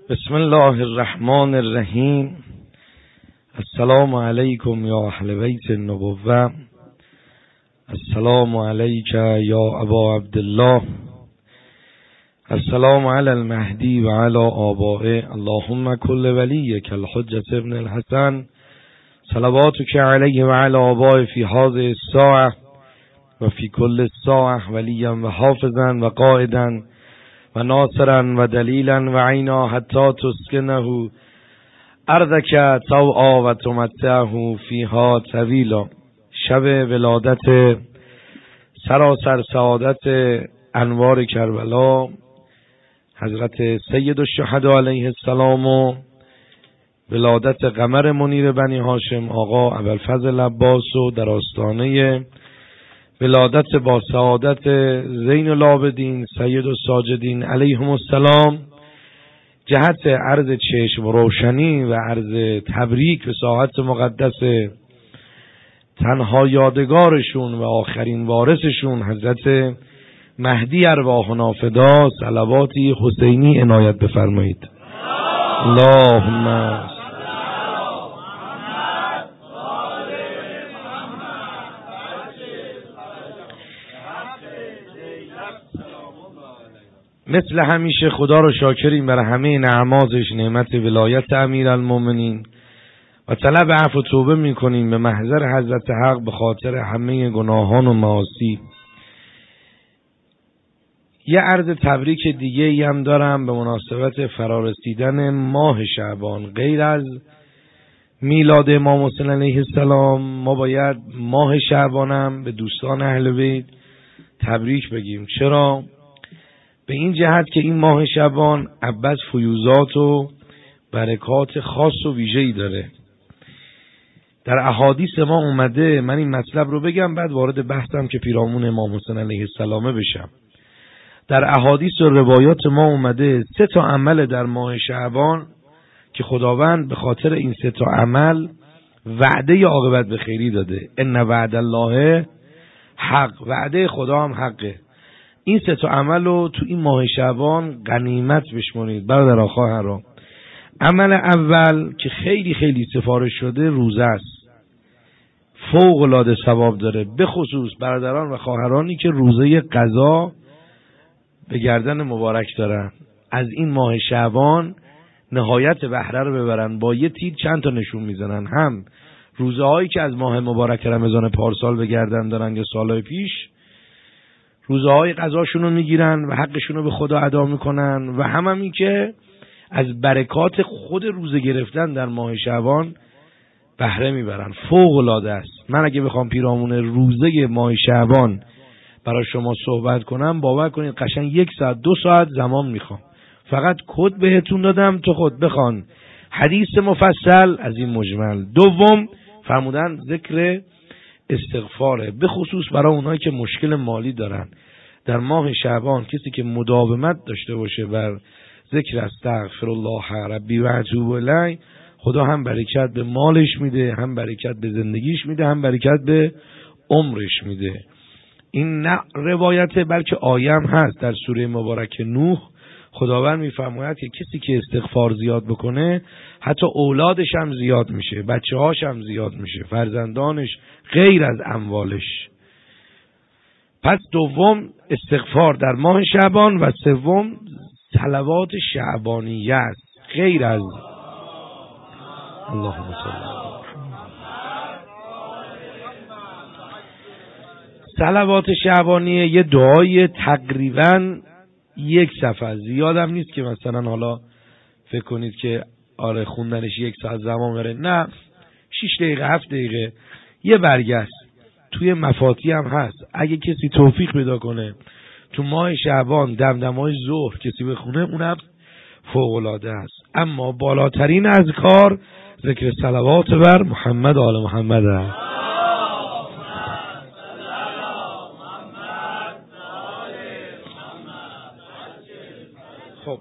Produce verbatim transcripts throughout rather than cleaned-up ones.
بسم الله الرحمن الرحیم. السلام علیکم یا اهل بیت النبوة. السلام علیک یا ابا عبدالله. السلام علی المهدی و علی آبائه. اللهم کل ولیک الحجة ابن الحسن صلواتک علیه و علی آبائه فی هذه الساعة و فی کل ساعة ولیا و حافظا و قائدا و ناصرا و دلیلا و عینا حتی تسکنه ارضک طوعا و تمتعه فیها طویلا. شب ولادت سراسر سعادت انوار کربلا حضرت سید الشهدا علیه السلام و ولادت قمر منیر بنی هاشم آقا ابوالفضل عباس و در آستانه ولادت با سعادت زین العابدین سید الساجدین علیهم السلام جهت عرض چشم روشنی و عرض تبریک به ساعت مقدس تنها یادگارشون و آخرین وارثشون حضرت مهدی ارواحنا فدا صلواتی حسینی عنایت بفرمایید. اللهم مثل همیشه خدا رو شاکریم برای همه نعمازش، نعمت ولایت امیرالمومنین و طلب عفو و توبه میکنیم به محضر حضرت حق به خاطر همه گناهان و معاصی. یه عرض تبریک دیگه ای هم دارم به مناسبت فرارسیدن ماه شعبان. غیر از میلاد امام حسین علیه السلام ما باید ماه شعبانم به دوستان اهل بیت تبریک بگیم. چرا؟ به این جهت که این ماه شعبان عباس فیوزات و برکات خاص و ویژه‌ای داره. در احادیث ما اومده، من این مطلب رو بگم بعد وارد بحثم که پیرامون امام حسین علیه السلام بشم. در احادیث و روایات ما اومده سه تا عمل در ماه شعبان که خداوند به خاطر این سه تا عمل وعده عاقبت به خیری داده. ان وعد الله حق، وعده خدا هم حقه. این سه تا عمل رو تو این ماه شعبان غنیمت بشمونید برادران خواهران. عمل اول که خیلی خیلی سفارش شده روزه است، فوق العاده ثواب داره، به خصوص برادران و خواهرانی که روزه قضا به گردن مبارک دارن. از این ماه شعبان نهایت بهره رو ببرن، با یه تیر چند تا نشون میزنن. هم روزه هایی که از ماه مبارک رمضان پارسال به گردن دارن یا سالهای پیش، روزه های قضاشون رو میگیرن و حقشون رو به خدا ادا میکنن، و هم همین که از برکات خود روزه گرفتن در ماه شعبان بهره میبرن. فوق العاده است. من اگه بخوام پیرامون روزه ماه شعبان برای شما صحبت کنم، باور کنید قشنگ یک ساعت دو ساعت زمان میخوام. فقط کد بهتون دادم تو خود بخوان حدیث مفصل از این مجمل. دوم فرمودن ذکر استغفاره، به خصوص برای اونایی که مشکل مالی دارن. در ماه شعبان کسی که مداومت داشته باشه بر ذکر استغفر الله ربی و اتوب الیه، خدا هم برکت به مالش میده، هم برکت به زندگیش میده، هم برکت به عمرش میده. این نه روایت بلکه آیه هم هست در سوره مبارک نوح. خداوند میفرماید که کسی که استغفار زیاد بکنه حتی اولادش هم زیاد میشه، بچه هاش هم زیاد میشه، فرزندانش غیر از اموالش. پس دوم استغفار در ماه شعبان و سوم صلوات شعبانیه است غیر از اللهم صل. صلوات شعبانیه یه دعای تقریبا یک صفحه، زیادم نیست که مثلا حالا فکر کنید که آره خوندنش یک ساعت زمان بره. نه، شش دقیقه هفت دقیقه یه برگست. توی مفاتی هم هست. اگه کسی توفیق پیدا کنه تو ماه شعبان دمدمای ظهر کسی بخونه، اونم فوق العاده است. اما بالاترین اذکار ذکر صلوات بر محمد و آل محمد هست. خب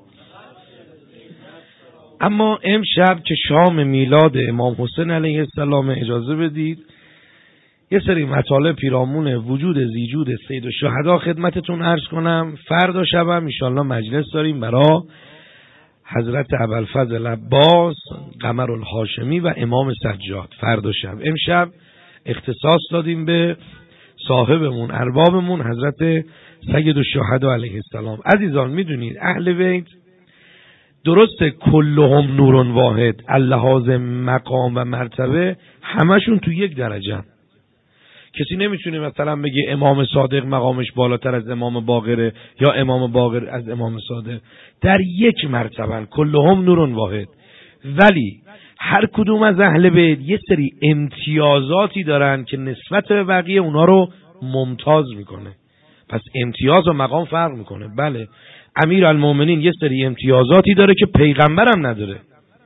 اما امشب که شام میلاد امام حسین علیه السلام، اجازه بدید یه سری مطالب پیرامون وجود زیجود سید الشهدا خدمتتون عرض کنم. فردا شبم انشالله مجلس داریم برای حضرت ابوالفضل عباس قمر الهاشمی و امام سجاد. فردا شب امشب اختصاص دادیم به صاحبمون اربابمون حضرت سید الشهدا علیه السلام. عزیزان میدونید اهل بیت درسته کلهم نور واحد، اللحاظ مقام و مرتبه همشون تو یک درجه. کسی نمیتونه مثلا بگه امام صادق مقامش بالاتر از امام باقره یا امام باقر از امام صادق. در یک مرتبه کلهم نور واحد، ولی هر کدوم از اهل بیت یه سری امتیازاتی دارن که نسبت به بقیه اونا رو ممتاز میکنه. پس امتیاز و مقام فرق میکنه. بله امیر المومنین یه سری امتیازاتی داره که پیغمبرم نداره.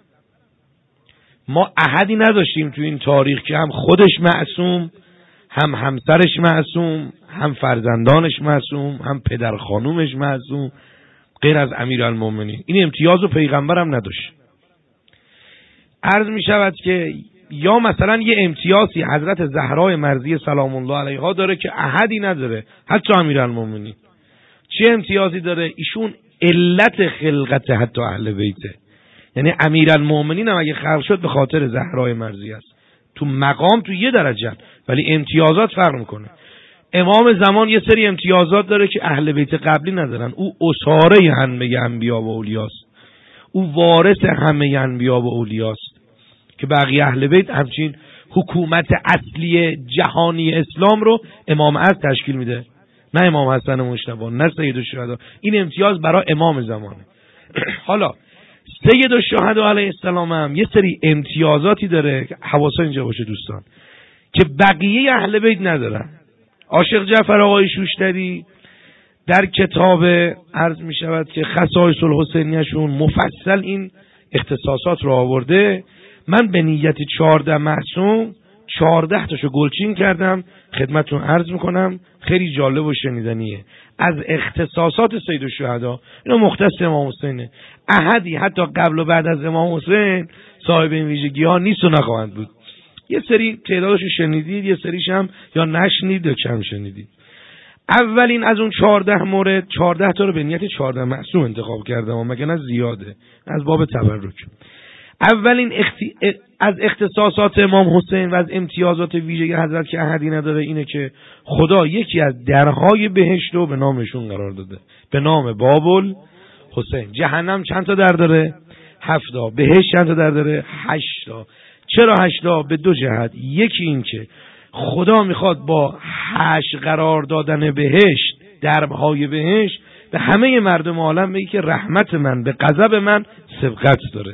ما احدی نداشتیم تو این تاریخ که هم خودش معصوم، هم همسرش معصوم، هم فرزندانش معصوم، هم پدر خانومش معصوم غیر از امیر المومنین. این امتیاز و پیغمبرم نداشت. عرض می شود که یا مثلا یه امتیازی حضرت زهرا مرضیه سلام الله علیها داره که احدی نداره، حتی امیرالمومنین. چه امتیازی داره؟ ایشون علت خلقت حتی اهل بیته. یعنی امیرالمومنین هم اگه خلق شد به خاطر زهرا مرضیه است. تو مقام تو یه درجه، ولی امتیازات فرق میکنه. امام زمان یه سری امتیازات داره که اهل بیت قبلی ندارن. او اساره همه انبیا و اولیاست. او وارث همه انبیا و اولیاست که بقیه اهل بیت همچین حکومت اصلی جهانی اسلام رو امام عصر تشکیل میده، نه امام حسن مجتبی، نه سید الشهدا. این امتیاز برای امام زمانه. حالا سید الشهدا علیه السلام هم یه سری امتیازاتی داره که حواسا اینجا باشه دوستان، که بقیه اهل بیت ندارن. عاشق جعفر آقای شوشتری در کتاب عرض می شود که خصائص الحسینیشون مفصل این اختصاصات رو آورده. من به نیت چهارده معصوم چهارده تاشو گلچین کردم خدمتتون عرض میکنم، خیلی جالب و شنیدنیه. از اختصاصات سید الشهدا اینا مختص امام حسینه. احدی حتی قبل و بعد از امام حسین صاحب این ویژگی ها نیست و نخواهند بود. یه سری تعدادشو شنیدید، یه سریش هم یا نشنید یا کم شنیدید. اولین از اون چهارده مورد، چهارده تا رو به نیت چهارده معصوم انتخاب کردم و مگه نه زیاده، از باب تبرک. اولین اختی... از اختصاصات امام حسین و از امتیازات ویژه حضرت که احدی نداره اینه که خدا یکی از درهای بهشت رو به نامشون قرار داده، به نام بابل حسین. جهنم چند تا در داره؟ هفت تا. بهشت چند تا در داره؟ هشت تا. چرا هشت تا؟ به دو جهت. یکی این که خدا میخواد با هشت قرار دادن بهشت، درهای بهشت، به همه مردم عالم بگه که رحمت من به غضب من سبقت داره.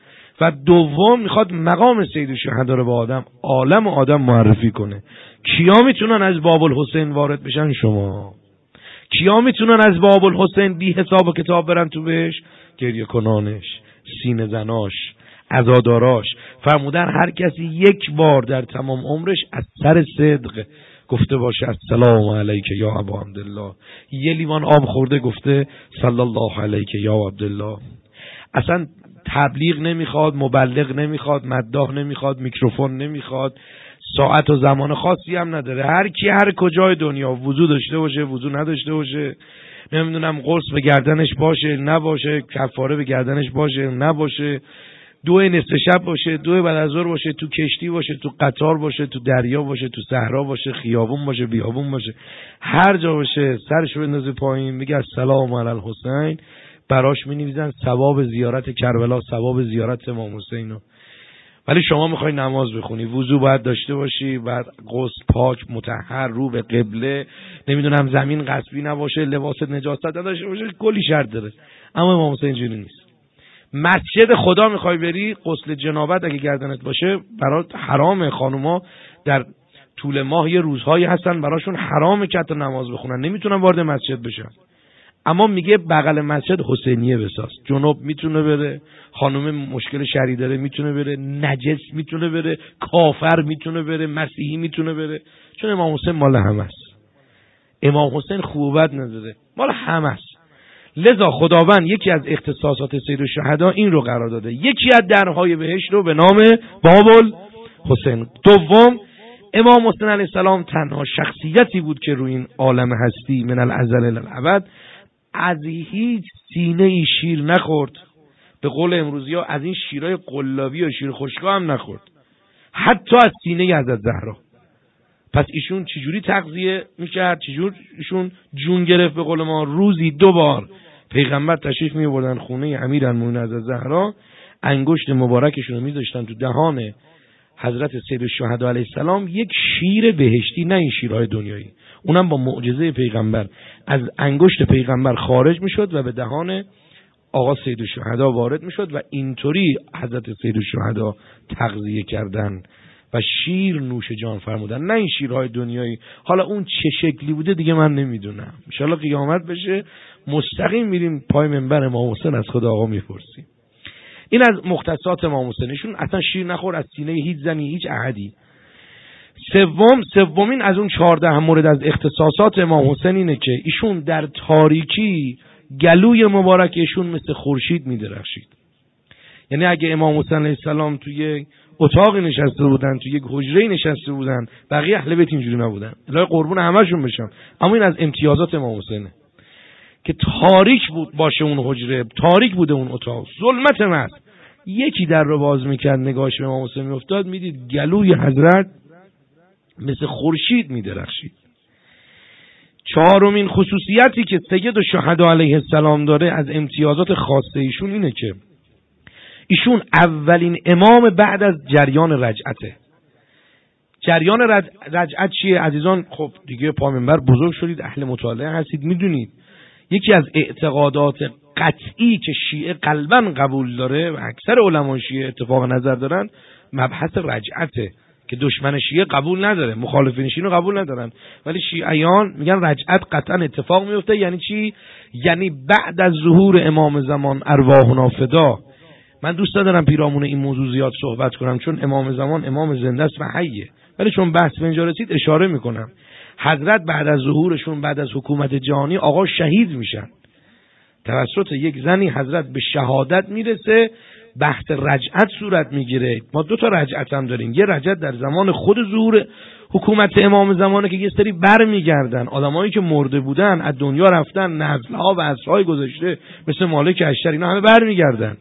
و دوم میخواد مقام سید الشهدا رو به آدم عالم و آدم معرفی کنه. کیا میتونن از باب الحسین وارد بشن؟ شما. کیا میتونن از باب الحسین بی حساب و کتاب برن تو بهش؟ گریه کنانش، سینه زناش، عزاداراش. فرمودن هر کسی یک بار در تمام عمرش از سر صدق گفته باشه السلام علیک یا ابا عبدالله، یه لیوان آب خورده گفته صلی الله علیک یا عبدالله. اصلا تبلیغ نمیخواد، مبلغ نمیخواد، مداح نمیخواد، میکروفون نمیخواد، ساعت و زمان خاصی هم نداره. هر کی هر کجای دنیا وضو داشته باشه، وضو نداشته باشه، نمیدونم قرص به گردنش باشه نباشه، کفاره به گردنش باشه نباشه، دو نصف شب باشه، دو بعد از ظهر باشه، تو کشتی باشه، تو قطار باشه، تو دریا باشه، تو صحرا باشه، خیابون باشه، بیابون باشه، هر جا باشه، سرشو بندازه پایین میگه السلام علی الحسین، براش می‌نویسن ثواب زیارت کربلا، ثواب زیارت امام حسین. ولی شما میخوای نماز بخونی، وضو باید داشته باشی، بعد غسل پاک مطهر، رو به قبله، نمیدونم زمین غصبی نباشه، لباس نجاست نداشته باشه، کلی شرط داره. اما امام حسین اینجوری نیست. مسجد خدا میخوای بری، غسل جنابت اگه گردنت باشه برات حرامه. خانوما در طول ماه یه روزهایی هستن براشون حرامه که حتی نماز بخونن، نمیتونن وارد مسجد بشن. اما میگه بغل مسجد حسینیه بساز. جنوب میتونه بره، خانم مشکل شرعی داره میتونه بره، نجس میتونه بره، کافر میتونه بره، مسیحی میتونه بره، چون امام حسین مال همه است. امام حسین خوبت نداره، مال همه است. لذا خداوند یکی از اختصاصات سید الشهدا این رو قرار داده، یکی از درهای بهشت رو به نام باب الحسین. دوم، امام حسین علیه السلام تنها شخصیتی بود که روی این عالم هستی من الازل الی الابد از هیچ سینه ای شیر نخورد، به قول امروزی ها از این شیرای قلابی و شیر خشکا هم نخورد، حتی از سینه حضرت زهرا. پس ایشون چجوری تغذیه میکرد؟ چجور ایشون جون گرفت؟ به قول ما روزی دو بار پیغمبر تشریف میبردن خونه امیرالمومنین حضرت زهرا، انگشت مبارکشون رو میذاشتن تو دهان حضرت سیدالشهدا علیه السلام، یک شیر بهشتی، نه این شیرهای دنیایی، اونم با معجزه پیغمبر، از انگشت پیغمبر خارج میشد و به دهان آقا سیدالشهدا وارد میشد و اینطوری حضرت سیدالشهدا تغذیه کردن و شیر نوش جان فرمودن، نه این شیرهای دنیایی. حالا اون چه شکلی بوده دیگه من نمیدونم، ان شاءالله قیامت بشه مستقیم میریم پای منبر امام حسین از خدا آقا میپرسیم. این از مختصات امام حسین، ایشون اصلا شیر نخور از سینه هیچ زنی هیچ احدی. سوم سومین از اون چهارده مورد از اختصاصات امام حسین اینه که ایشون در تاریکی گلوی مبارک ایشون مثل خورشید میدرخشید. یعنی اگه امام حسین علیه السلام توی اتاقی نشسته بودن، توی یک حجره نشسته بودن، بقیه اهل بیت اینجوری نبودن، الهی قربون همشون بشن، اما این از امتیازات امام حسینه که تاریک بود باشه اون حجره، تاریک بوده اون اتاق، ظلمت محض، یکی در رو باز میکرد نگاهش به امام حسین میافتاد، میدید گلوی حضرت مثل خورشید میدرخشید. چهارمین خصوصیتی که سید الشهدا علیه السلام داره از امتیازات خاصه ایشون اینه که ایشون اولین امام بعد از جریان رجعته. جریان رج... رجعت چیه عزیزان؟ خب دیگه پا منبر بزرگ شدید، اهل مطالعه هستید، میدونید یکی از اعتقادات قطعی که شیعه قلباً قبول داره و اکثر علمای شیعه اتفاق نظر دارن مبحث رجعته که دشمن شیعه قبول نداره، مخالفین شیعه قبول ندارن، ولی شیعیان میگن رجعت قطعا اتفاق میفته. یعنی چی؟ یعنی بعد از ظهور امام زمان ارواحنا فدا. من دوست ندارم پیرامون این موضوع زیاد صحبت کنم چون امام زمان امام زنده است و حیه، ولی چون بحث به اینجا رسید اشاره میکنم. حضرت بعد از ظهورشون، بعد از حکومت جهانی، آقا شهید میشن توسط یک زنی، حضرت به شهادت میرسه، بحث رجعت صورت میگیره. ما دو تا رجعت هم داریم، یه رجعت در زمان خود ظهور حکومت امام زمانه که یه سری بر میگردن، آدمایی که مرده بودن از دنیا رفتن، نسل‌ها و عصرهای گذشته مثل مالک اشتر اینا همه بر میگردن،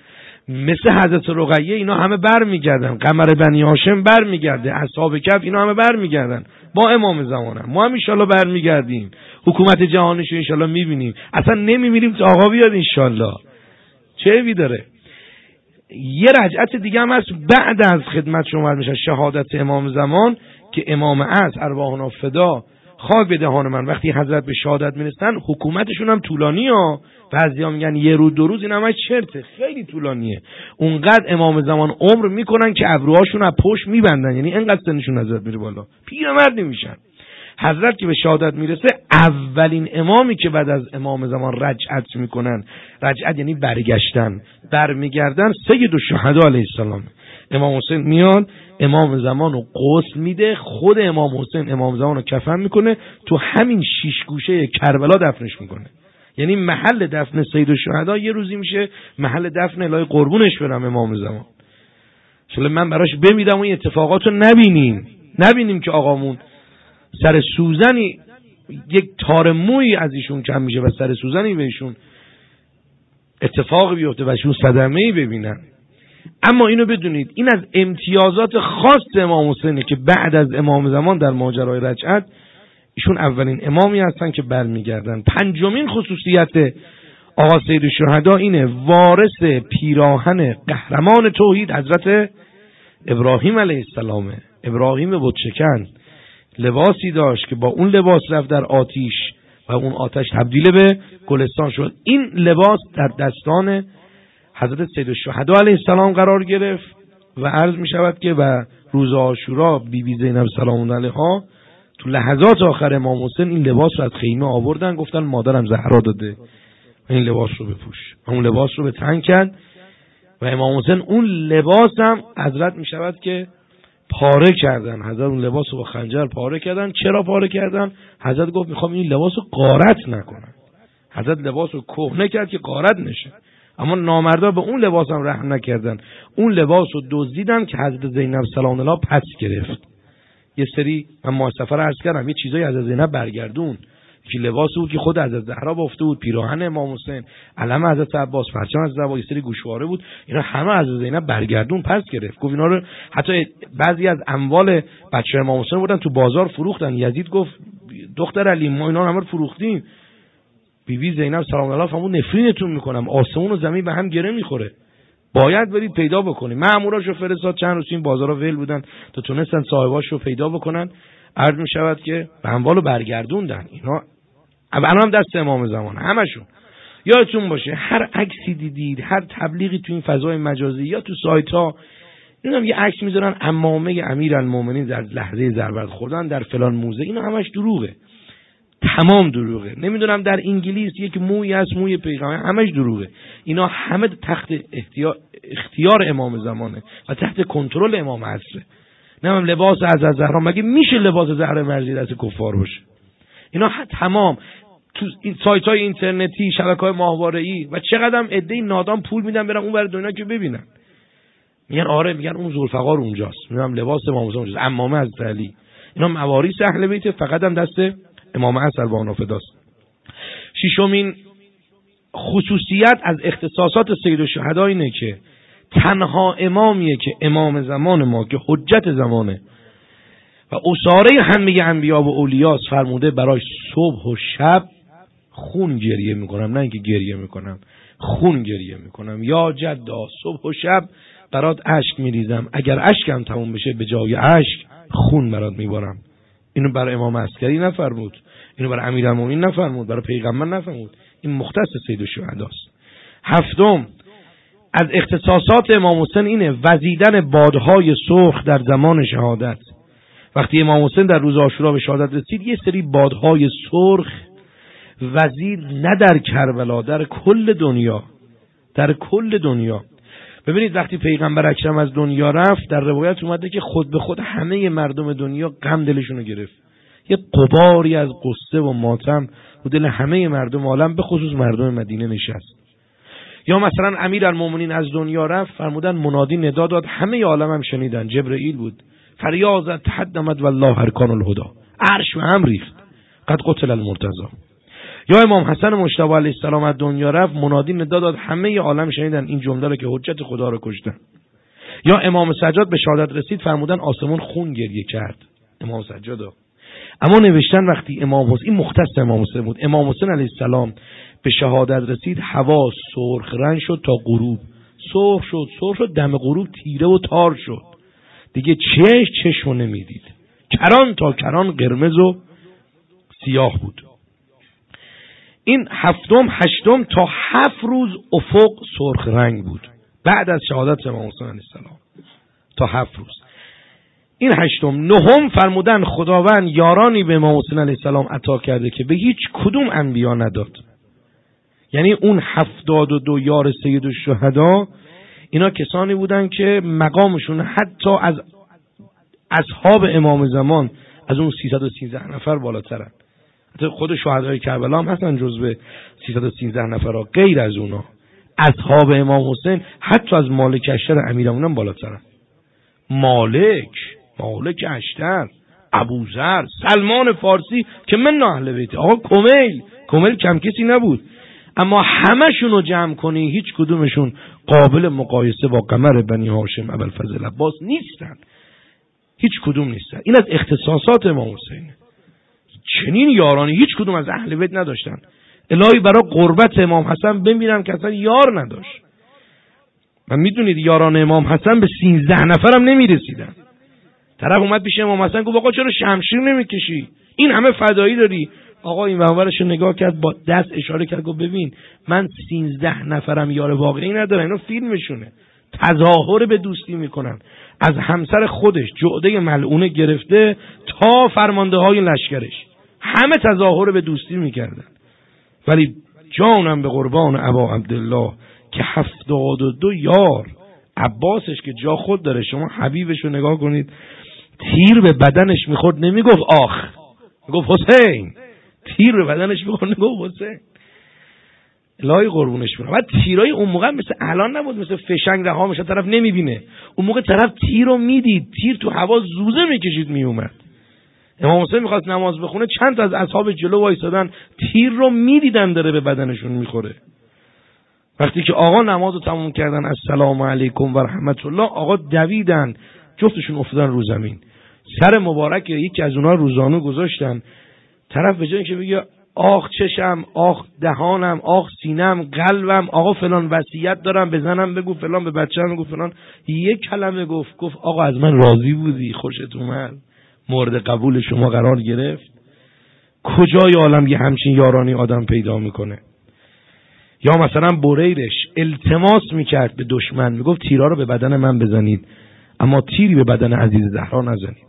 مثل حضرت رقیه اینا همه بر میگردن، قمر بنی هاشم بر میگرده، اصحاب کهف اینا همه بر میگردن با امام زمانه. ما هم ان شاءالله بر میگردیم، حکومت جهانیش ان شاءالله میبینیم، اصلا نمیمیریم تا آقا بیاد ان شاءالله. چه عیبی داره؟ یه رجعت دیگه هم هست بعد از خدمت شما میشه شهادت امام زمان که امام عصر ارواحنا فدا خاک به دهان من، وقتی حضرت به شهادت میرسن حکومتشون هم طولانی ها، بعضیا میگن یه روز دو روز، این همه چرته، خیلی طولانیه. اونقدر امام زمان عمر میکنن که ابروهاشون از پشت میبندن، یعنی اینقدر سنشون حضرت میره بالا، پیرمرد نمیشن. حضرت که به شهادت میرسه اولین امامی که بعد از امام زمان رجعت میکنن، رجعت یعنی برگشتن، برمیگردن، سید الشهدا علیه السلام. امام حسین میاد امام زمان رو غسل میده، خود امام حسین امام زمان رو کفن میکنه، تو همین شیش گوشه کربلا دفنش میکنه. یعنی محل دفن سید الشهدا یه روزی میشه محل دفن الهی قربونش برم امام زمان. چون من براش بمیدم و این اتفاقات رو نبینیم نبینیم که آقامون سر سوزنی یک تار موی از ایشون کم میشه و سر سوزنی بهشون اتفاقی بیفته و ایشون صدمه‌ای ببینن. اما اینو بدونید این از امتیازات خاص امام حسینه که بعد از امام زمان در ماجرای رجعت ایشون اولین امامی هستن که برمیگردن. پنجمین خصوصیت آقا سید الشهدا اینه، وارث پیراهن قهرمان توحید حضرت ابراهیم علیه السلامه. ابراهیم بتشکن لباسی داشت که با اون لباس رفت در آتیش و اون آتش تبدیل به گلستان شد. این لباس در دستان حضرت سید الشهدا علیه السلام قرار گرفت و عرض می شود که و روز عاشورا بی بی زینب سلام الله علیها تو لحظات آخر امام حسین این لباس رو از خیمه آوردن، گفتن مادرم زهرا داده این لباس رو بپوش. اون لباس رو به تن کرد و امام حسین اون لباس هم حضرت می شود که پاره کردن. حضرت اون لباس رو با خنجر پاره کردن. چرا پاره کردن؟ حضرت گفت میخوام این لباس رو غارت نکنن. حضرت لباس رو کهنه کرد که غارت نشه، اما نامردا به اون لباس هم رحم نکردن، اون لباس رو دزدیدن که حضرت زینب سلام الله پس گرفت. یه سری من ما سفر عرض کردم یه چیزایی از زینب برگردون، که لباس بود که خود حضرت زهرا بافته بود، پیراهن امام حسین، علم حضرت عباس، پرچم حضرت عباس، یه سری گوشواره بود. اینا همه از زینب برگردون پس گرفت. گفت اینا رو حتی بعضی از اموال بچه امام حسین بردن تو بازار فروختن. یزید گفت دختر علی ما اینا همه رو فروختیم. بیبی بی زینب سلام الله فرمود نفرینتون میکنم، آسمون و زمین به هم گره میخوره، باید برید پیدا بکنید. ماموراشو فرستاد، چند روز این بازارا ول بودن تا تونستن صاحباشو پیدا بکنن. عرض میشود که به اموالو برگردوندن. اینا الان هم دست امام زمان همشون. یادتون باشه هر عکسی دیدید، هر تبلیغی تو این فضای مجازی یا تو سایت ها، اینا یه عکس میذارن عمامه امیرالمومنین در لحظه ضربت خوردن در فلان موزه، اینا همش دروغه، تمام دروغه. نمیدونم در انگلیس یک موی هست موی پیغمبر، همش دروغه. اینا همه تحت اختیار اختیار امام زمانه و تحت کنترل امام عصره. نمیدونم لباس حضرت زهرا، مگه میشه لباس زهرا مرزی دست کفار باشه؟ اینا تمام تو این سایت‌های اینترنتی، شبکه‌های ماهواره‌ای و چقدرم عده‌ای نادان پول میدن برن اون ور دنیا که ببینن. میگن آره، میگن اون ذوالفقار اونجاست، میگم لباس امام حسین اونجاست، عمامه از علی. اینا مواریث اهل بیت، فقط هم دست امام عصر با نافداست. ششمین خصوصیت از اختصاصات سید الشهدا اینه که تنها امامیه که امام زمان ما که حجت زمانه و اساره همه انبیا و اولیاس فرموده برای صبح و شب خون گریه میکنم، نه اینکه گریه میکنم، خون گریه میکنم. یا جدا صبح و شب برات اشک میریزم، اگر اشکم تموم بشه به جای اشک خون برات میبارم. اینو برای امام عسکری نفرمود، اینو برای امیرالمومنین نفرمود، برای پیغمبر نفرمود. این مختص سید الشهداست. هفتم از اختصاصات امام حسین اینه وزیدن بادهای سرخ در زمان شهادت. وقتی امام حسین در روز عاشورا به شهادت رسید، یه سری بادهای سرخ وزید نه در کربلا، در کل دنیا، در کل دنیا. ببینید وقتی پیغمبر اکرم از دنیا رفت، در روایت اومده که خود به خود همه مردم دنیا غم دلشون رو گرفت. یه غباری از غصه و ماتم رو دل همه مردم عالم به خصوص مردم مدینه نشست. یا مثلا امیرالمومنین از دنیا رفت، فرمودن منادی ندا داد، همه عالم هم شنیدن، جبرئیل بود، فریاد زد تحدمت والله ارکان الهدی، عرش به هم ریخت، قد قتل المرتضی. یا امام حسن مجتبی علیه السلام از دنیا رفت، منادی ندا داد، همه عالم شنیدن این جمله رو که حجت خدا رو کشتن. یا امام سجاد به شهادت رسید، فرمودن آسمون خون گریه کرد، امام سجاد. اما نوشتن وقتی امام حسین، این مختص امام حسین بود، امام حسین علیه السلام به شهادت رسید، هوا سرخ رنگ شد تا غروب، سرخ شد سرخ شد، دم غروب تیره و تار شد، دیگه چش چشمو نمیدید، کران تا کران قرمز و سیاه بود. این هفتم هشتم تا هفت روز افق سرخ رنگ بود بعد از شهادت امام حسین علیه السلام، تا هفت روز. این هشتم. نهم فرمودن خداوند یارانی به امام حسین علیه السلام عطا کرده که به هیچ کدوم انبیا نداد. یعنی اون هفتاد و دو یار سید الشهدا اینا کسانی بودن که مقامشون حتی از اصحاب امام زمان، از اون سیصد و سیزده نفر بالاترن. حتی خود شهدای کربلا هم هستن جزو سیصد و سیزده نفر ها. غیر از اونا اصحاب امام حسین حتی از مالک اشتر امیرالمومنین بالاترن. مالک مالک اشتر، ابوذر، سلمان فارسی که من اهل بیت، آقا کمیل کمیل کم کسی نبود. اما همشون رو جمع کنی هیچ کدومشون قابل مقایسه با قمر بنی هاشم ابوالفضل عباس نیستن، هیچ کدوم نیستن. این از اختصاصات امام حسین. چنین یارانی هیچ کدوم از اهل بیت نداشتن. الهی برای قربت امام حسن بمیرم که اصلا یار نداشت. و میدونید یاران امام حسن به سیزده نفرم نمیرسیدن. طرف اومد پیش امام حسن گفت آقا چرا شمشیر نمیکشی؟ این همه فدایی داری. آقا این منورش رو نگاه کرد، با دست اشاره کرد، گفت ببین من سیزده نفرم یار واقعی ندارم، اینا فیلمشونه، تظاهر به دوستی میکنن. از همسر خودش جعده ملعونه گرفته تا فرمانده های لشکرش همه تظاهر به دوستی میکردن. ولی جانم به قربان ابا عبدالله که هفتاد و دو یار، عباسش که جا خود داره، شما حبیبش رو نگاه کنید، تیر به بدنش میخورد نمیگفت آخ، میگفت حسین. تیر به بدنش میخورد نمیگفت حسین. الهی قربونش برم. بعد تیرای اون موقع مثل الان نبود، مثل فشنگ رها میشه طرف نمیبینه. اون موقع طرف تیر رو میدید، تیر تو هوا زوزه میکشید میومد. امام حسین میخواست نماز بخونه، چند تا از اصحاب جلو وایسادن، تیر رو میدیدن داره به بدنشون میخوره. وقتی که آقا نماز رو تموم کردن، السلام علیکم و رحمت الله، آقا دویدن، جفتشون افتادن رو زمین. سر مبارک یکی از اونها روزانو گذاشتن، طرف به جایی که بگه آخ چشم، آخ دهانم، آخ سینم، قلبم، آقا فلان وصیت دارم بزنم بگو فلان، به بچه‌م بگو فلان، یک کلمه گفت، گفت آقا از من راضی بودی، خوشت اومد، مورد قبول شما قرار گرفت. کجای عالم یه همچین یارانی آدم پیدا میکنه؟ یا مثلا بریرش التماس میکرد به دشمن، میگفت تیرا رو به بدن من بزنید اما تیری به بدن عزیز زهرا نزنید.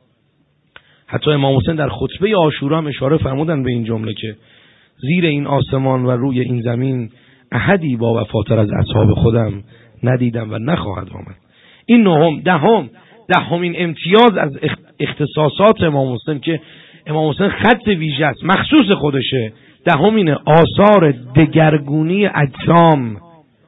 حتی امام حسین در خطبه عاشورا هم اشاره فرمودن به این جمله که زیر این آسمان و روی این زمین احدی با وفاتر از اصحاب خودم ندیدم و نخواهد آمد. این نهم دهم دهمین امتیاز از اختصاصات امام حسین که امام حسین خط ویژه است، مخصوص خودشه. دهمین آثار دگرگونی اجسام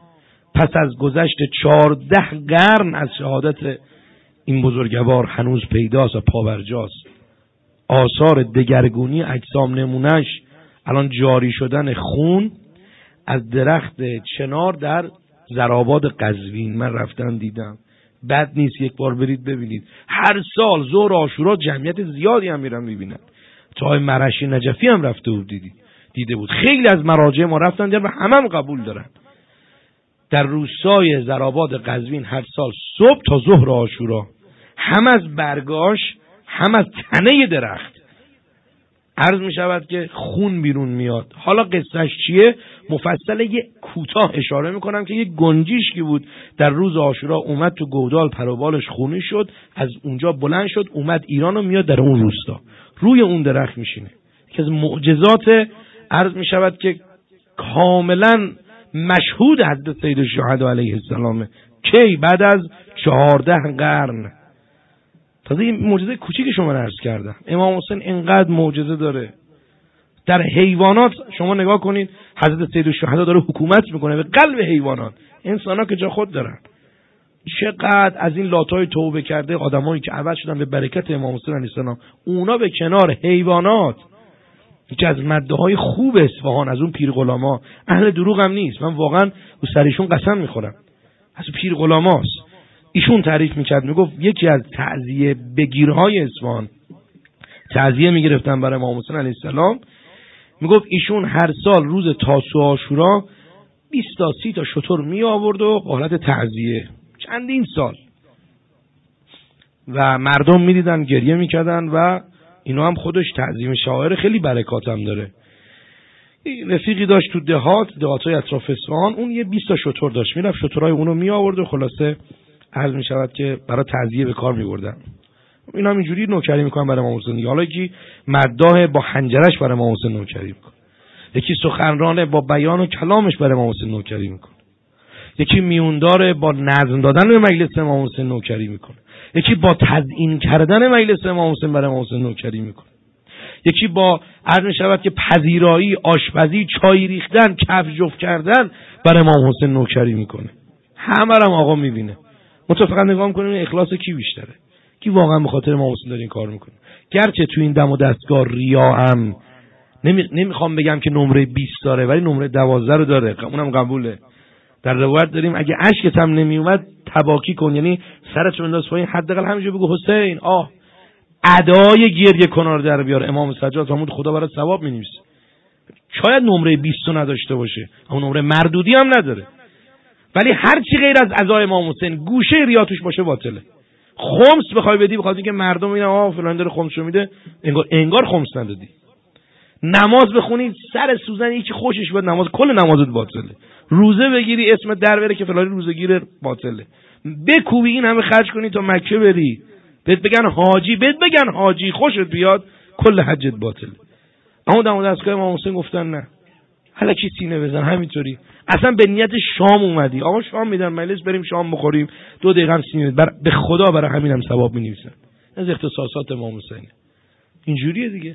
پس از گذشت چهارده قرن از شهادت این بزرگوار هنوز پیداست و پابرجاست. آثار دگرگونی اجسام نمونش الان جاری شدن خون از درخت چنار در زرآباد قزوین. من رفتم دیدم، بد نیست یک بار برید ببینید. هر سال ظهر عاشورا جمعیت زیادی هم میرن میبینن. تا مرشی نجفی هم رفته بود دیدی دیده بود. خیلی از مراجع ما رفتن دیدن و همه هم قبول دارن. در روستای زرآباد قزوین هر سال صبح تا ظهر عاشورا هم از برگاش هم از تنه درخت عرض می شود که خون بیرون میاد. حالا قصهش چیه؟ مفصل یه کوتاه اشاره میکنم که یه گنجیشکی بود در روز عاشورا اومد تو گودال، پروبالش خونی شد، از اونجا بلند شد اومد ایران و میاد در اون روستا روی اون درخت میشینه. که از معجزات عرض می شود که کاملا مشهود حضرت سید الشهدا علیه السلام. کی؟ بعد از چهارده قرن. تازه این معجزه کوچیک شما عرض کردم. امام حسین اینقدر معجزه داره. در حیوانات شما نگاه کنید، حضرت سید الشهدا داره حکومت میکنه به قلب حیوانات. انسان ها که جا خود دارن. چقدر از این لاتای توبه کرده آدمایی که عوض شدن به برکت امام حسین علیه السلام، اونا به کنار حیوانات. یکی از مده های خوب اصفهان از اون پیر غلاما، اهل دروغ هم نیست، من واقعا رو سرشون قسم میخورم، از پیر غلاماست. ایشون تعریف میکرد، میگفت یکی از تعزیه بگیرهای اصفهان، تعزیه میگرفتن برای امام حسین علیه السلام، میگفت ایشون هر سال روز تاسوع عاشورا بیست تا سی تا شتر می آورد و حالت تعزیه چندین سال و مردم میدیدن گریه میکردن و اینا هم خودش تعظیم شاعر خیلی برکات هم داره. رفیقی داشت تو دهات دهاتای اطراف اصفهان، اون یه بیست تا شتر داشت، میرفت شترای اونو می آورد و خلاصه عرض می شود که برای تعزیه به کار می بردن. اینا هم اینجوری نوکری میکنن برای امام حسین. حالا یکی مداح با حنجرش برای امام حسین نوکری میکنه، یکی سخنران با بیان و کلامش برای امام حسین نوکری میکنه، یکی میوندار با نظم دادن به مجلس امام حسین نوکری میکنه، یکی با تزیین کردن مجلس امام حسین برای امام حسین نوکری میکنه، یکی با عرض می شود که پذیرایی، آشپزی، چای ریختن، کفش جفت کردن برای امام حسین نوکری میکنه. همه هم آقا میبینه. متفقا نگاه کنیم اخلاص کی بیشتره، کی واقعا به خاطر امام حسین داره این کار میکنه. گرچه تو این دم و دستگاه ریا هم نمی... نمیخوام بگم که نمره بیست داره، ولی نمره دوازده رو داره، اونم قبوله. در روایت داریم اگه اشکت هم نمیومد تباکی کن، یعنی سرت بنداز پایین، حداقل همینجوری بگو حسین آه، ادای گریه کنار در بیار. امام سجاد فرمود خدا برات ثواب می‌نویسه. شاید نمره بیست نداشته باشه، اما نمره مردودی هم نداره، ولی هر چی غیر از عزای امام حسین گوشه ریا توش باشه باطله. خمس بخوای بدی بخاطر اینکه مردم اینا آه فلان داره خمسو میده، انگار انگار خمس ندادی. نماز بخونی سر سوزن یکی خوشش بیاد نماز، کل نمازت باطله. روزه بگیری اسم در بره که فلانی روزه‌گیر باطله. بکوبی این همه خرج کنی تا مکه بری، بهت بگن حاجی، بهت بگن حاجی، خوشت بیاد، کل حجت باطله. اما در مورد دستگاه امام حسین گفتن نه، الکی سینه بزن همینطوری. اصلا به نیت شام اومدی، آقا شام میدن مجلس بریم شام بخوریم، دو دقیقه هم سینه بر... به خدا برای همین هم ثواب می‌نویسن. از اختصاصات امام حسین اینجوریه دیگه.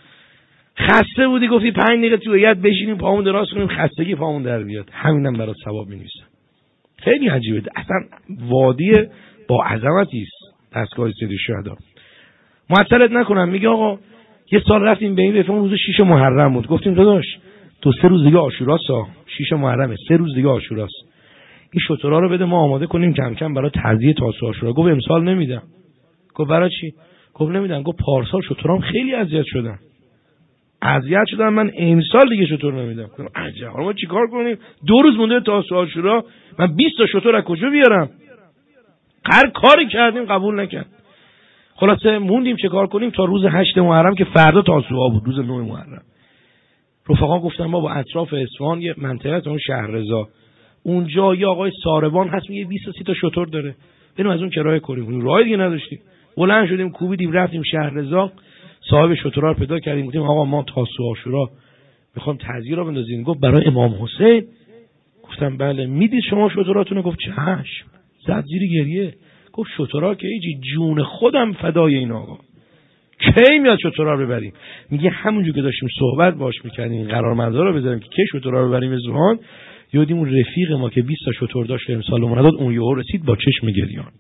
خسته بودی گفتی پنج دقیقه تو هیئت بشینیم پامون دراز کنیم خستگی پامون در بیاد، همینم برات ثواب می‌نویسن. خیلی عجیبه، اصلا وادی با عظمتی است دستگاه سید الشهدا. معطلت نکنم. میگه آقا یه سال رفتیم به این رفیق، روز شیش محرم بود. گفتیم داداش دو سه روز دیگه عاشوراست، شیش محرمه، سه روز دیگه عاشوراست، این شترا رو بده ما آماده کنیم کم کم برای تعزیه تاسوعا عاشورا. گفت امسال نمیدم. گفت برای چی؟ گفت نمیدم. گفت پارسال شترام خیلی اذیت شدن اذیت شدن من امسال دیگه شتر نمیدم. گفتم عجب، حالا ما چیکار کنیم؟ دو روز مونده تاسوعا عاشورا، من بیست تا شتر از کجا بیارم؟ هر کاری کردیم قبول نکرد. خلاصه موندیم چه کار کنیم تا روز هشت محرم که فردا تاسوعا بود، روز نه محرم. رفقا گفتن ما با اطراف اصفهان یه منطقه اون شهررضا، اونجا یه آقای ساربان هست میگه بیست تا سی تا شتر داره، بریم از اون کرایه کنیم. اون راه دیگه نداشتیم، بلند شدیم کوبیدیم رفتیم شهررضا، صاحب شترا رو پیدا کردیم، گفتیم آقا ما تاسوعا عاشورا میخوام تعزیه رو بندازیم. گفت برای امام حسین؟ گفتم بله. میدید شما شتراتونو؟ گفت چشم. زد زیر گریه. گفت شترا که ایجی جون خودم فدای این آقا، کی میاد شترا رو ببریم؟ میگه همونجور که داشتیم صحبت باش میکردیم قرارمندا رو بذاریم که کی شترا رو ببریم اصفهان، یادیم اون رفیق ما که بیست تا شتر داشت امسال اون نداد، اون یهو رسید با چشم گریان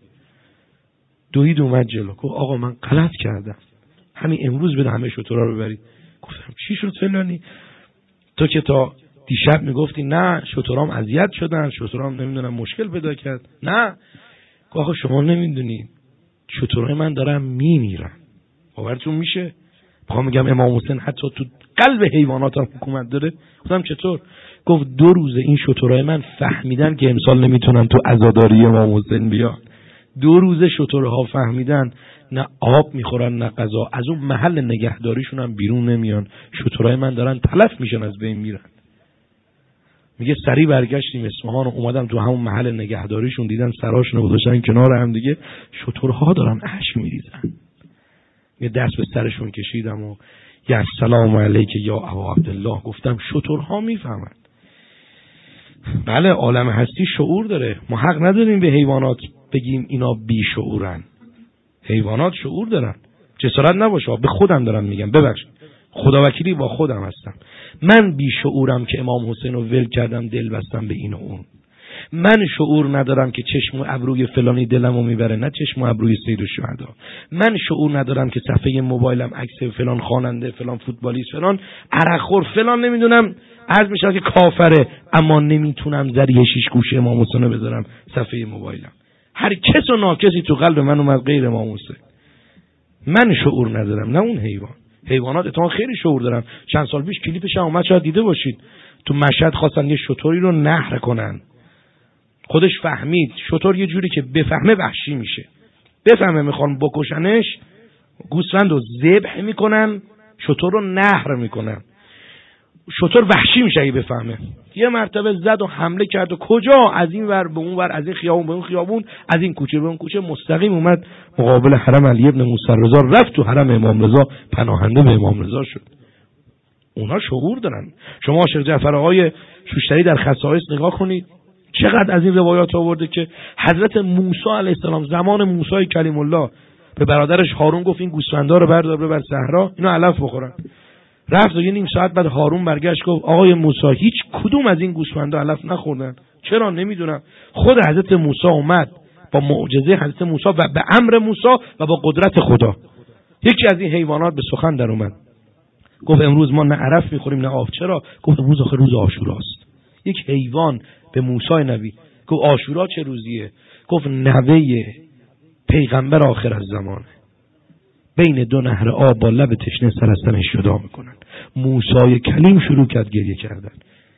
دوید اومد جلو. گفت آقا من غلط کردم، همین امروز بده همه شترا رو ببرید. گفتم چی شد فلانی؟ تو که تا دیشب میگفتی نه شترام اذیت شدن، شترام نمیدونم مشکل پیدا کرد. نه آقا شما نمیدونید شترای من دارن میمیرن، باورتون میشه؟ میخوام میگم امام حسین حتی تو قلب حیوانات هم حکومت داره. گفتم چطور؟ گفت دو روزه این شترای من فهمیدن که امسال نمیتونن تو عزاداری امام حسین بیان. دو روزه شترها فهمیدن نه آب میخورن نه غذا، از اون محل نگهداریشون هم بیرون نمیان، شترای من دارن تلف میشن، از بین میرن. میگه سریع برگشتیم اصفهان و اومدم تو همون محل نگهداریشون، دیدن سراشون رو گذاشتن کنار هم دیگه، شترها دارن اشک میریزن. یه دست به سرشون کشیدم و یا سلام علیک یا ابا عبدالله گفتم. شترها میفهمن. بله عالم هستی شعور داره، ما حق نداریم به حیوانات بگیم اینا بی شعورن. حیوانات شعور دارن. جسارت نباشه، به خودم دارم میگم، ببخشید خداوکیلی با خودم هستم. من بی شعورم که امام حسین رو ول کردم دل بستم به این و اون. من شعور ندارم که چشم و ابروی فلانی دلمو میبره، نه چشم و ابروی سید الشهدا. من شعور ندارم که صفحه موبایلم عکس فلان خواننده، فلان فوتبالیست، فلان عرقخور، فلان نمیدونم عرض میشه که کافره، اما نمیتونم ذریع شیش گوشه امام حسین رو بذارم صفحه موبایلم. هر کس و ناکسی تو قلب من اومد غیر امام حسین. من شعور ندارم، نه اون حیوان. حیوانات اتفاقا خیلی شعور دارن. چند سال پیش کلیپش هم اومد، شاید دیده باشید، تو مشهد خواستن یه شتری رو نحر کنن، خودش فهمید شتر یه جوری که بفهمه وحشی میشه، بفهمه میخوان بکشنش، گوسفند رو ذبح میکنن، شتر رو نحر میکنن، شتر وحشی میشه اگه بفهمه. یه مرتبه زد و حمله کرد و کجا؟ از این ور به اون ور، از این خیابون به اون خیابون، از این کوچه به اون کوچه، مستقیم اومد مقابل حرم علی ابن موسی رضا، رفت تو حرم امام رضا، پناهنده به امام رضا شد. اونا شعور دارن. شما شیخ جعفر آقای شوشتری در خصائص نگاه کنید، چقدر از این روایات آورده که حضرت موسی علیه السلام زمان موسی کلیم الله به برادرش هارون گفت این گوسفندا رو بردار ببر صحرا اینا علف بخورن. رفت و یه نیم ساعت بعد هارون برگشت گفت آقای موسی هیچ کدوم از این گوسفندا علف نخوردن. چرا؟ نمیدونم. خود حضرت موسی اومد با معجزه حضرت موسی و به امر موسی و با قدرت خدا. یکی از این حیوانات به سخن در اومد، گفت امروز ما نه علف میخوریم نه آب. چرا؟ گفت امروز آخر روز عاشوراست. یک حیوان به موسی نبی گفت عاشورا چه روزیه؟ گفت نوه پیغمبر آخر از زمانه، بین دو نهر آب با لب تشنه سر از تنش جدا میکنن. موسی کلیم شروع کرد گریه کردن.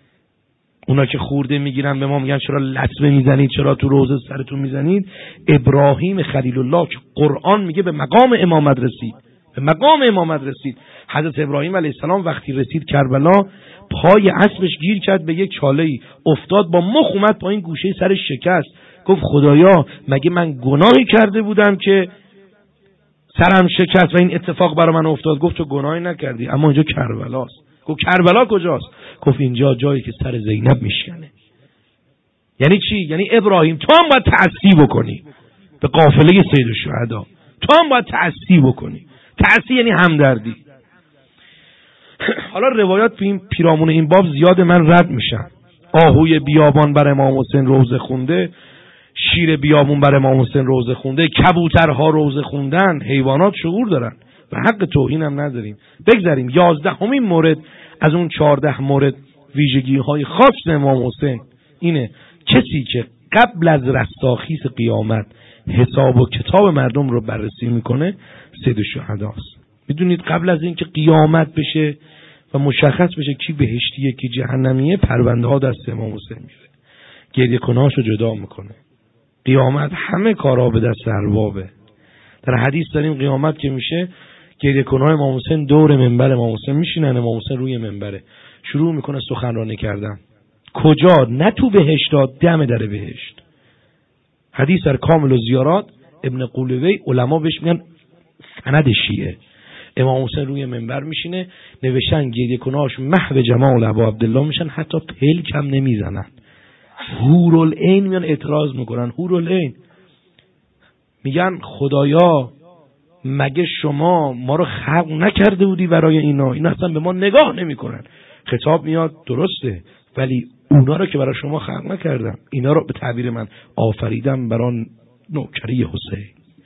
اونا که خورده میگیرن به ما میگن چرا لطمه میزنید، چرا تو روزه سرتون میزنید. ابراهیم خلیل الله که قرآن میگه به مقام امامت رسید، به مقام امامت رسید. حضرت ابراهیم علیه السلام وقتی رسید کربلا، پای اسبش گیر کرد به یک چاله‌ای، افتاد با مخ اومد پایین، گوشه سرش شکست. گفت خدایا مگه من گناهی کرده بودم که سرم شکست و این اتفاق برای من افتاد؟ گفت تو گناهی نکردی، اما اینجا کربلاست. گفت کربلا کجاست؟ گفت اینجا جایی که سر زینب میشکنه. یعنی چی؟ یعنی ابراهیم تو هم باید تعصی بکنی به قافله سید الشهدا، تو هم باید تعصی بکنی. تعصی یعنی همدردی. حالا روایات تو این پیرامون این باب زیاد، من رد میشن. آهوی بیابان بر امام حسین روزه خونده، شیر بیابون بر امام حسین روزه خونده، کبوترها روزه خوندن. حیوانات شعور دارن. و حق توهین هم نداریم. بگذاریم یازدهمین مورد از اون چهارده مورد ویژگی های خاص امام حسین اینه: کسی که قبل از رستاخیز قیامت حساب و کتاب مردم رو بررسی میکنه سید الشهداست. میدونید قبل از اینکه قیامت بشه و مشخص بشه کی بهشتیه کی جهنمیه، پرونده ها دست امام حسین میره، گریه کناش رو جدا میکنه. قیامت همه کارها به دست اربابه. در حدیث داریم قیامت که میشه گریه کنای امام حسین دور منبر امام حسین میشینن، امام حسین روی منبره شروع میکنه سخنرانی کردن. کجا؟ نه تو بهشت، دم در بهشت. حدیث در کامل الزیارات ابن قولوی علما بهش میگن سند شیعه. امام حسین روی منبر میشینه، نوشتن گریه کناش محو جمال ابو عبدالله میشن، حتی پلک هم نمیزنن. حورالعین میان اعتراض میکنن. حورالعین میگن خدایا مگه شما ما رو خلق نکرده بودی برای اینا؟ اینا اصلا به ما نگاه نمیکنن. خطاب میاد درسته، ولی اونا رو که برای شما خلق نکردم، اینا رو به تعبیر من آفریدم برای نوکری حسین.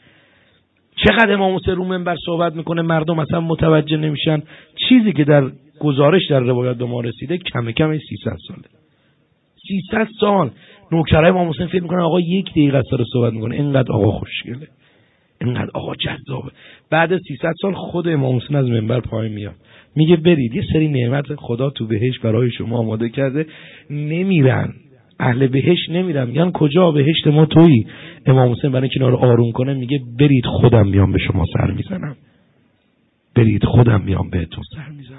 چقدر امام حسین رو منبر صحبت میکنه، مردم اصلا متوجه نمیشن. چیزی که در گزارش در روایات به ما رسیده کم کم سیصد ساله. سیصد سال نوکرای امام حسین فکر میکنن آقا یک دقیقه سر صحبت میکنه، اینقدر آقا خوشگله، اینقدر آقا جذابه. بعد از سیصد سال خود امام حسین از منبر پایین میاد، میگه برید یه سری نعمت خدا تو بهشت برای شما آماده کرده. نمیرن، اهل بهشت نمیرن، میگن کجا؟ بهشت ما تویی. امام حسین برای اینکه اینا رو آروم کنه میگه برید خودم بیام به شما سر میزنم، برید خودم بیام بهتون سر میزنم.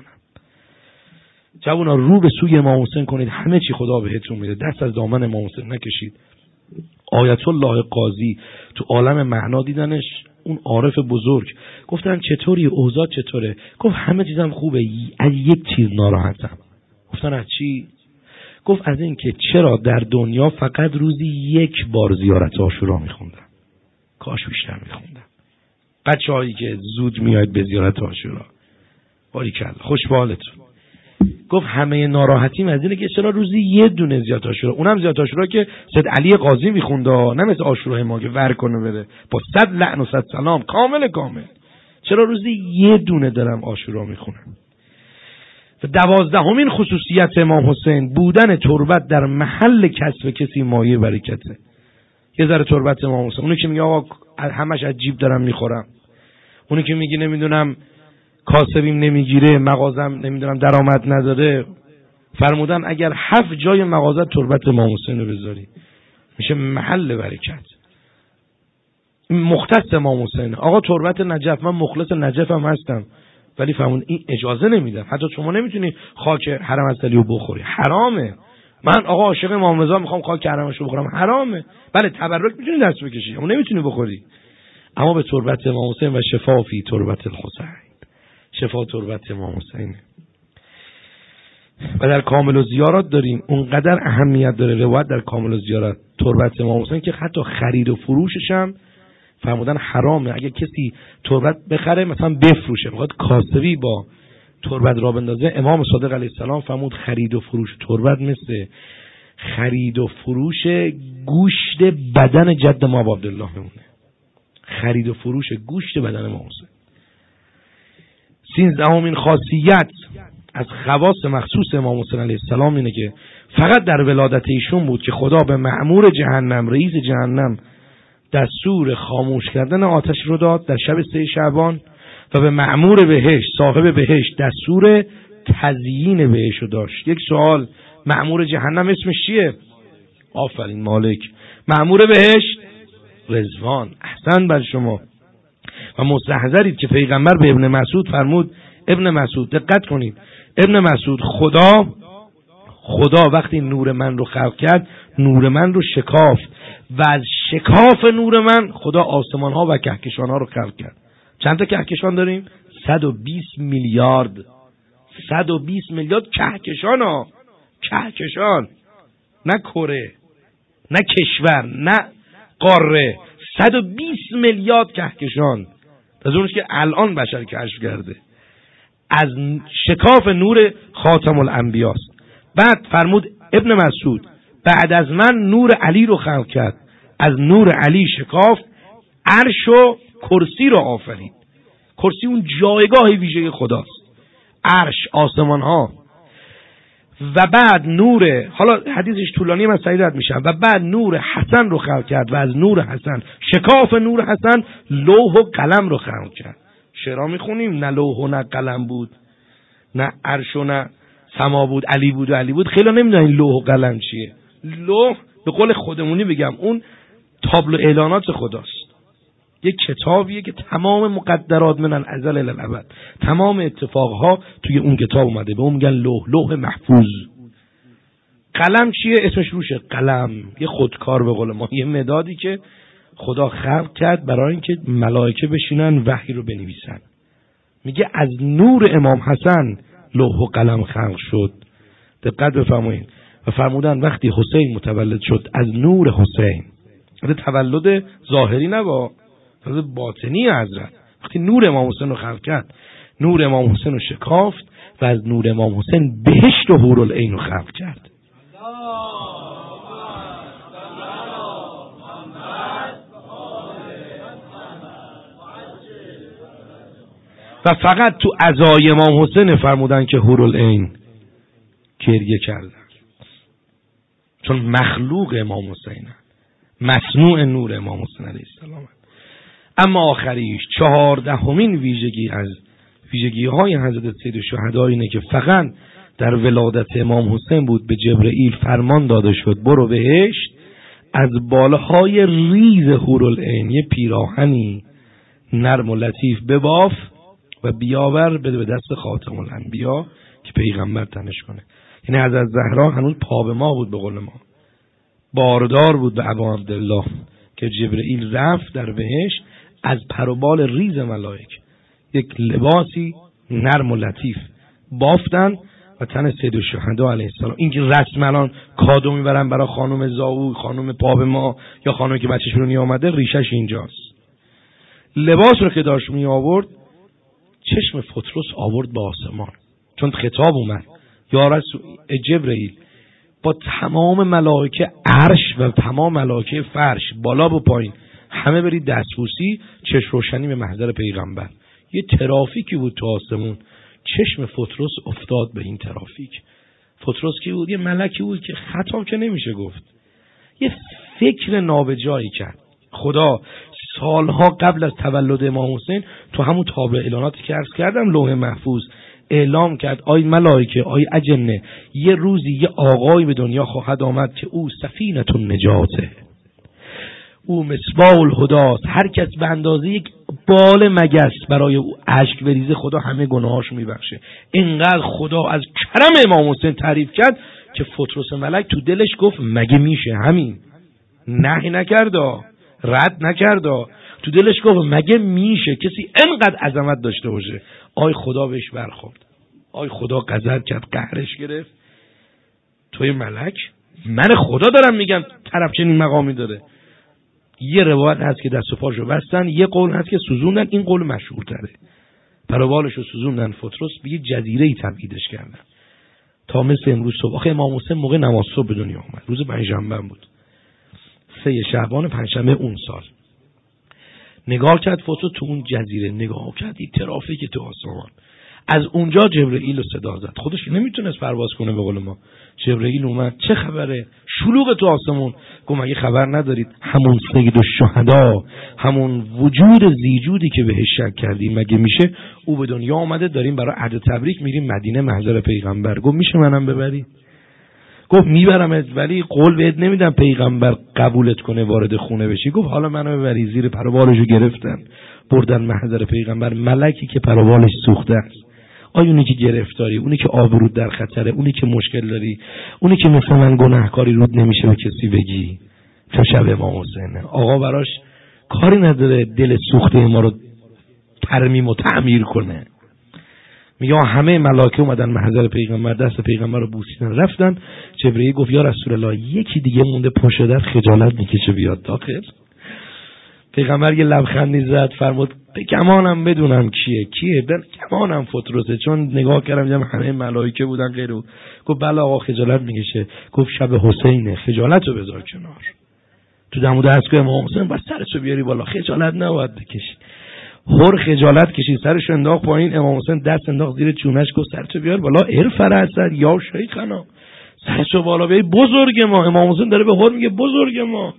جوونا رو به سوی امام حسین کنید، همه چی خدا بهتون میده. دست از دامن امام حسین نکشید. آیت الله قاضی تو عالم معنا دیدنش، اون عارف بزرگ. گفتن چطوری اوضاع چطوره؟ گفت همه چیزم خوبه، از یک چیز ناراحتم. گفتن از چی؟ گفت از این که چرا در دنیا فقط روزی یک بار زیارت عاشورا میخوندم، کاش بیشتر میخوندم. بچه هایی که زود میاید به زیارت عاشورا، باریکلا، خوش به حالتون. گفت همه ناراحتیم از اینه که چرا روزی یه دونه زیارت عاشورا، اونم زیارت عاشورا که سید علی قاضی میخونده، نه مثل عاشورای ما که ور کنه بره با صد لعن و صد سلام کامل کامل. چرا روزی یه دونه دارم عاشورا میخونم؟ و دوازدهمین خصوصیت امام حسین بودن تربت در محل کسب کسی مایه برکته. یه ذره تربت امام حسین، اونی که میگه آقا همش از جیب دارم میخورم، اونی که میگه نمیدونم کاسبیم نمیگیره، مغازم نمیدونم درآمد نداره، فرمودن اگر هفت جای مغازه تربت امام حسین رو بذاری میشه محل برکت. مختص امام حسین. آقا تربت نجف، من مخلص نجف هم هستم، ولی فرمون این اجازه نمیدم، حتی شما نمیتونی خاک حرم العلی رو بخوری، حرامه. من آقا عاشق امام رضا میخوام خاک حرمش رو بخورم، حرامه. بله تبرک میتونی دست بکشی اما نمیتونی بخوری. اما به تربت امام حسین و شفا فی تربت الحسین، شفا تربت امام حسین. و در کامل الزیارات داریم، اونقدر اهمیت داره روایت در کامل الزیارات تربت امام حسین که حتی خرید و فروشش هم فرمودن حرامه. اگه کسی تربت بخره مثلا بفروشه، میخواد کاسبی با تربت را بندازه، امام صادق علیه السلام فرمود خرید و فروش تربت مثل خرید و فروش گوشت بدن جد ما ابو عبدالله میمونه. خرید و فروش گوشت بدن ما حسین. سیزدهمین خاصیت از خواص مخصوص امام حسین علیه السلام اینه که فقط در ولادت ایشون بود که خدا به مأمور جهنم، رئیس جهنم، دستور خاموش کردن آتش رو داد در شب سه شعبان و به مأمور بهشت، صاحب بهشت، دستور تزیین بهشت رو داشت. یک سوال، مأمور جهنم اسمش چیه؟ آفرین مالک. مأمور بهشت رضوان. احسن بر شما. و مستحضرید که پیغمبر به ابن مسعود فرمود، ابن مسعود دقت کنید، ابن مسعود خدا خدا وقتی نور من رو خلق کرد، نور من رو شکافت و از شکاف نور من خدا آسمان ها و کهکشان ها رو خلق کرد. چند تا کهکشان داریم؟ صد و بیست میلیارد. صد و بیست میلیارد کهکشان ها. کهکشان، نه کره، نه کشور، نه قاره. صد و بیست میلیارد کهکشان. از اونش که الان بشر کشف کرده. از شکاف نور خاتم الانبیاء است. بعد فرمود ابن مسعود بعد از من نور علی رو خلق کرد، از نور علی شکافت عرش و کرسی رو آفرید. کرسی اون جایگاه ویژه خداست، عرش، آسمان ها. و بعد نور، حالا حدیثش طولانی من سریع رد میشم، و بعد نور حسن رو خلق کرد و از نور حسن، شکاف نور حسن، لوح و قلم رو خلق کرد. شعرها میخونیم نه لوح و نه قلم بود، نه عرش و نه سما بود، علی بود و علی بود. خیلی نمیدونن لوح و قلم چیه. لوح به قول خودمونی بگم اون تابلو اعلانات خداست، یک کتابیه که تمام مقدرات من الازل الی الابد، تمام اتفاقها توی اون کتاب اومده، به اون میگن لوح، لوح محفوظ. قلم چیه؟ اسمش روشه، قلم، یه خودکار به قول ما، یه مدادی که خدا خلق کرد برای اینکه ملائکه بشینن وحی رو بنویسن. میگه از نور امام حسن لوح و قلم خلق شد. دقت بفرمایید. و فرمودن وقتی حسین متولد شد از نور حسین، از تولد ظاهری نه، با تولد باطنی حضرت، وقتی نور امام حسین رو خلق کرد، نور امام حسین رو شکافت و از نور امام حسین بهشت و حورالعین رو خلق کرد. و فقط تو عزای امام حسین فرمودن که حورالعین گریه کردن، چون مخلوق امام حسین، مصنوع نور امام حسین علیه السلام. اما آخریش چهاردهمین ویژگی از ویژگی های حضرت سید الشهدا اینه که فقط در ولادت امام حسین بود به جبرئیل فرمان داده شد برو بهشت، از بالهای ریز حورالعین یه پیراهنی نرم و لطیف بباف و بیاور بده به دست خاتم الانبیا که پیغمبر تنش کنه. یعنی حضرت زهرا هنوز پا به ما بود، به قول ما باردار بود به ابا عبدالله که جبرئیل رفت در بهشت، از پر و بال ریز ملائک یک لباسی نرم و لطیف بافتن و تن سید الشهدا علیه السلام. این که رسم الان کادو میبرن برای خانم زاوی، خانم پا به ما یا خانمی که بچه‌شون رو نیامده، ریشش اینجاست. لباس رو که داشت می آورد، چشم فترس آورد به آسمان، چون خطاب اومد یا رسول جبرئیل با تمام ملائکه عرش و تمام ملائکه فرش بالا و پایین همه برید دستبوسی، چشم روشنی به محضر پیغمبر. یه ترافیکی بود تو آسمون، چشم فترس افتاد به این ترافیک. فترس کی بود؟ یه ملکی بود که خطا که نمیشه گفت، یه فکر نابجایی کرد. خدا سالها قبل از تولد امام حسین تو همون تابع اعلاناتی که عرض کردم لوح محفوظ اعلام کرد آی ملائکه، آی اجنه، یه روزی یه آقای به دنیا خواهد آمد که او سفینه النجاته، او مصباح الهداست. هر کس به اندازه یک بال مگس برای او اشک بریزه خدا همه گناهاشو میبخشه. اینقدر خدا از کرم امام حسین تعریف کرد که فترس ملک تو دلش گفت مگه میشه همین؟ نهی نکردا، رد نکردا، تو دلش گفت مگه میشه کسی اینقدر عظمت داشته باشه؟ آی خدا بهش برخورد، آی خدا غضب کرد، قهرش گرفت. توی ملک، من خدا دارم میگم طرف چنین مقامی داره. یه روایت هست که دست و پاشو بستن، یه قول هست که سوزوندن، این قول مشهورتره. پروبالشو سوزوندن فترس، به یه جزیره‌ای تبعیدش کردن تا مثل امروز صبح. آخه امام حسین موقع نماز صبح به دنیا اومد، روز پنجشنبه بود، سه شعبان پنجشنبه اون سال. نگاه کرد فترس تو اون جزیره، نگاه کرد این ترافیک تو آسمان. از اونجا جبرئیل رو صدا زد، خودش نمیتونست پرواز کنه به قول ما. جبرئیل اومد، چه خبره؟ شلوغ تو آسمون. گفت مگه خبر ندارید همون سید الشهدا، همون وجود زیجودی که بهش شک کردیم مگه میشه او به دنیا اومده، داریم برای عهد تبریک میریم مدینه محضر پیغمبر. گفت میشه منم ببری؟ گفت میبرمت، ولی قول بهت نمیدم پیغمبر قبولت کنه وارد خونه بشی. گفت حالا منو ببری. زیر پروبالشو گرفتن بردن محضر پیغمبر. ملکی که پروبالش سوخته است، آیا اونی که گرفتاری، اونی که آبرود در خطره، اونی که مشکل داری، اونی که مثل من گناهکاری رود نمیشه به کسی بگی، تا شب امام حسینه. آقا براش کاری نداره دل سوخته ما رو ترمیم و تعمیر کنه. میگه همه ملائکه اومدن محضر پیغمبر، دست پیغمبر رو بوسیدن رفتن. جبرئیل گفت یا رسول الله یکی دیگه مونده پشت در خجالت میکشه بیاد داخل. پیغمبر یه لبخندی زد، فرمود به گمانم بدونم کیه. کیه؟ به گمانم فترسه، چون نگاه کردم دیدم همه ملائکه بودن غیر او. گفت بله آقا خجالت میکشه. گفت شب حسینه، خجالت رو بذار کنار. تو دم و دستگاه امام حسین بس سرشو بیاری بالا، خجالت نباید بکشی. هر خجالت کشید، سرش انداخت پایین. امام حسین دست انداخت زیر چونش، گفت سرتو بیار بالا، ارفع رأسک یا شیخنا، سرشو بالا بیار بزرگ ما. امام حسین داره به هر میگه بزرگ ما.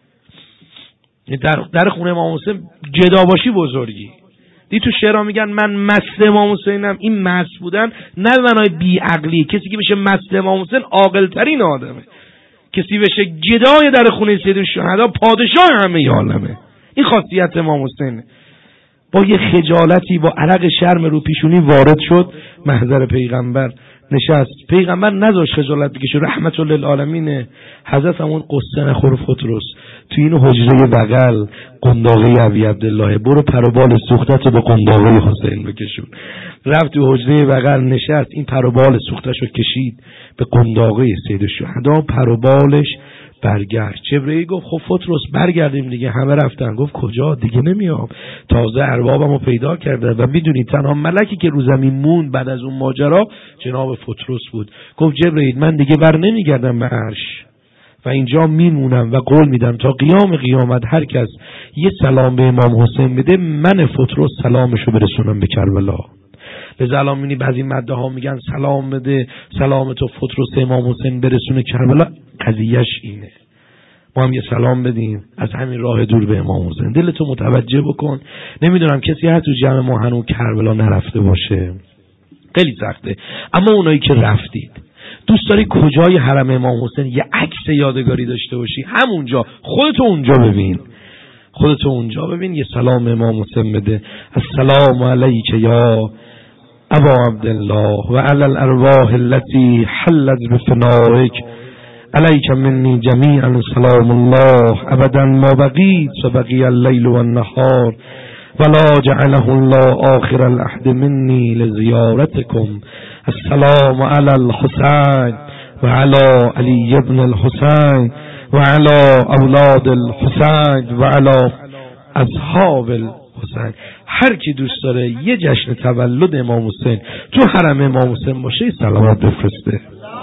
در در خونه امام حسین جدا باشی بزرگی. دی تو شعرها میگن من مست امام حسینم. این مست بودن نه به معنای بی عقلی. کسی که بشه مست امام حسین عاقل ترین آدمه. کسی بشه گدای در خونه سید الشهدا پادشاه همه عالمه. این خاصیت امام حسین. با یه خجالتی، با عرق شرم رو پیشونی وارد شد محضر پیغمبر، نشست. پیغمبر نذاشت خجالت بکشه، رحمت للعالمین. حضرت همون قصه نخور فترس تو این حجره بغل قنداقه ابی عبدالله، برو پر و بال سوختت رو به قنداقه حسین بکشون. رفت تو حجره بغل نشست، این پر و بال سوختش رو کشید به قنداقه سید الشهدا، پر و بالش برگشت. جبرئیل گفت خب فترس برگردیم دیگه. همه رفتن. گفت کجا؟ دیگه نمیام، تازه اربابمو پیدا کرده. و میدونید تنها ملکی که رو زمین موند بعد از اون ماجرا جناب فترس بود. گفت جبرئیل من دیگه بر نمیگردم به عرش و اینجا میمونم و قول میدم تا قیام قیامت هر کس یه سلام به امام حسین بده، من فترس سلامشو برسونم به کربلا. لذا الان می‌بینی بعضی مده ها میگن سلام بده، سلام تو فترس امام حسین برسونه کربلا. قضیهش اینه، ما هم یه سلام بدیم از همین راه دور به امام حسین. دلتو متوجه بکن. نمیدونم کسی هست تو جمع ما هنوز کربلا نرفته باشه، خیلی سخته. اما اونایی که رفتید دوست داری کجای حرم امام حسین یه عکس یادگاری داشته باشی؟ همونجا، خودتو اونجا ببین، خودتو اونجا ببین، یه سلام امام حسین بده. السلام علیک یا ابا عبدالله و علی الارواح التي حلت بفنائک علیک منی جمیعا سلام الله ابدا ما بقیت فبقی اللیل و النهار ولا جعله الله آخر العهد منی لزیارتکم. السلام علی الحسین و علی علی ابن الحسین و علی اولاد الحسین و علی اصحاب الحسین. هر کی دوست داره یه جشن تولد امام حسین تو حرم امام حسین باشه سلامت بفرسته.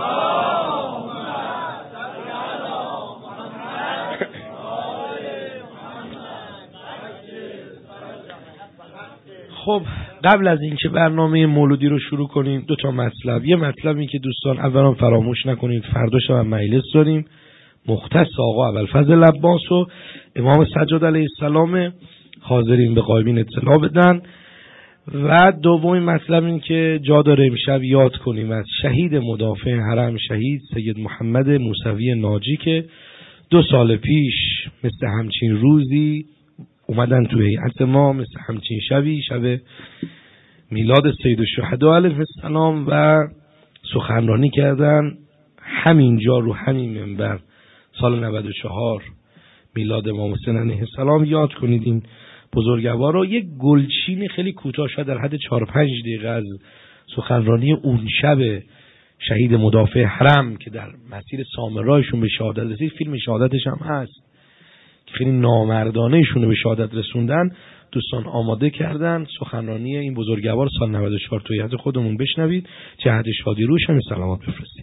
خب قبل از اینکه برنامه مولودی رو شروع کنیم دو تا مطلب. یه مطلبی که دوستان اولا فراموش نکنید فردا شب مجلس داریم مختص آقا ابوالفضل عباس و امام سجاد علیه السلام، حاضرین به غایبین اطلاع بدن. و دومین مطلب این که جا داره امشب یاد کنیم از شهید مدافع حرم، شهید سید محمد موسوی ناجی که دو سال پیش مثل همچین روزی اومدن تو هیئت ما، مثل همچین شبی شب میلاد سید الشهدا علیه السلام و سخنرانی کردن همینجا رو همین منبر سال نود و چهار میلاد امام حسین علیه السلام. یاد کنید این بزرگوار رو. یک گلچین خیلی کوتاه شد در حد چهار پنج دقیقه از سخنرانی اون شب شهید مدافع حرم که در مسیر سامرایشون به شهادت رسید، فیلم شهادتش هم هست که خیلی نامردانه ایشون رو به شهادت رسوندن، دوستان آماده کردن. سخنرانی این بزرگوار سال نود و چهار تو هیئت خودمون بشنوید، جهت شادی روش هم سلامات بفرستیم.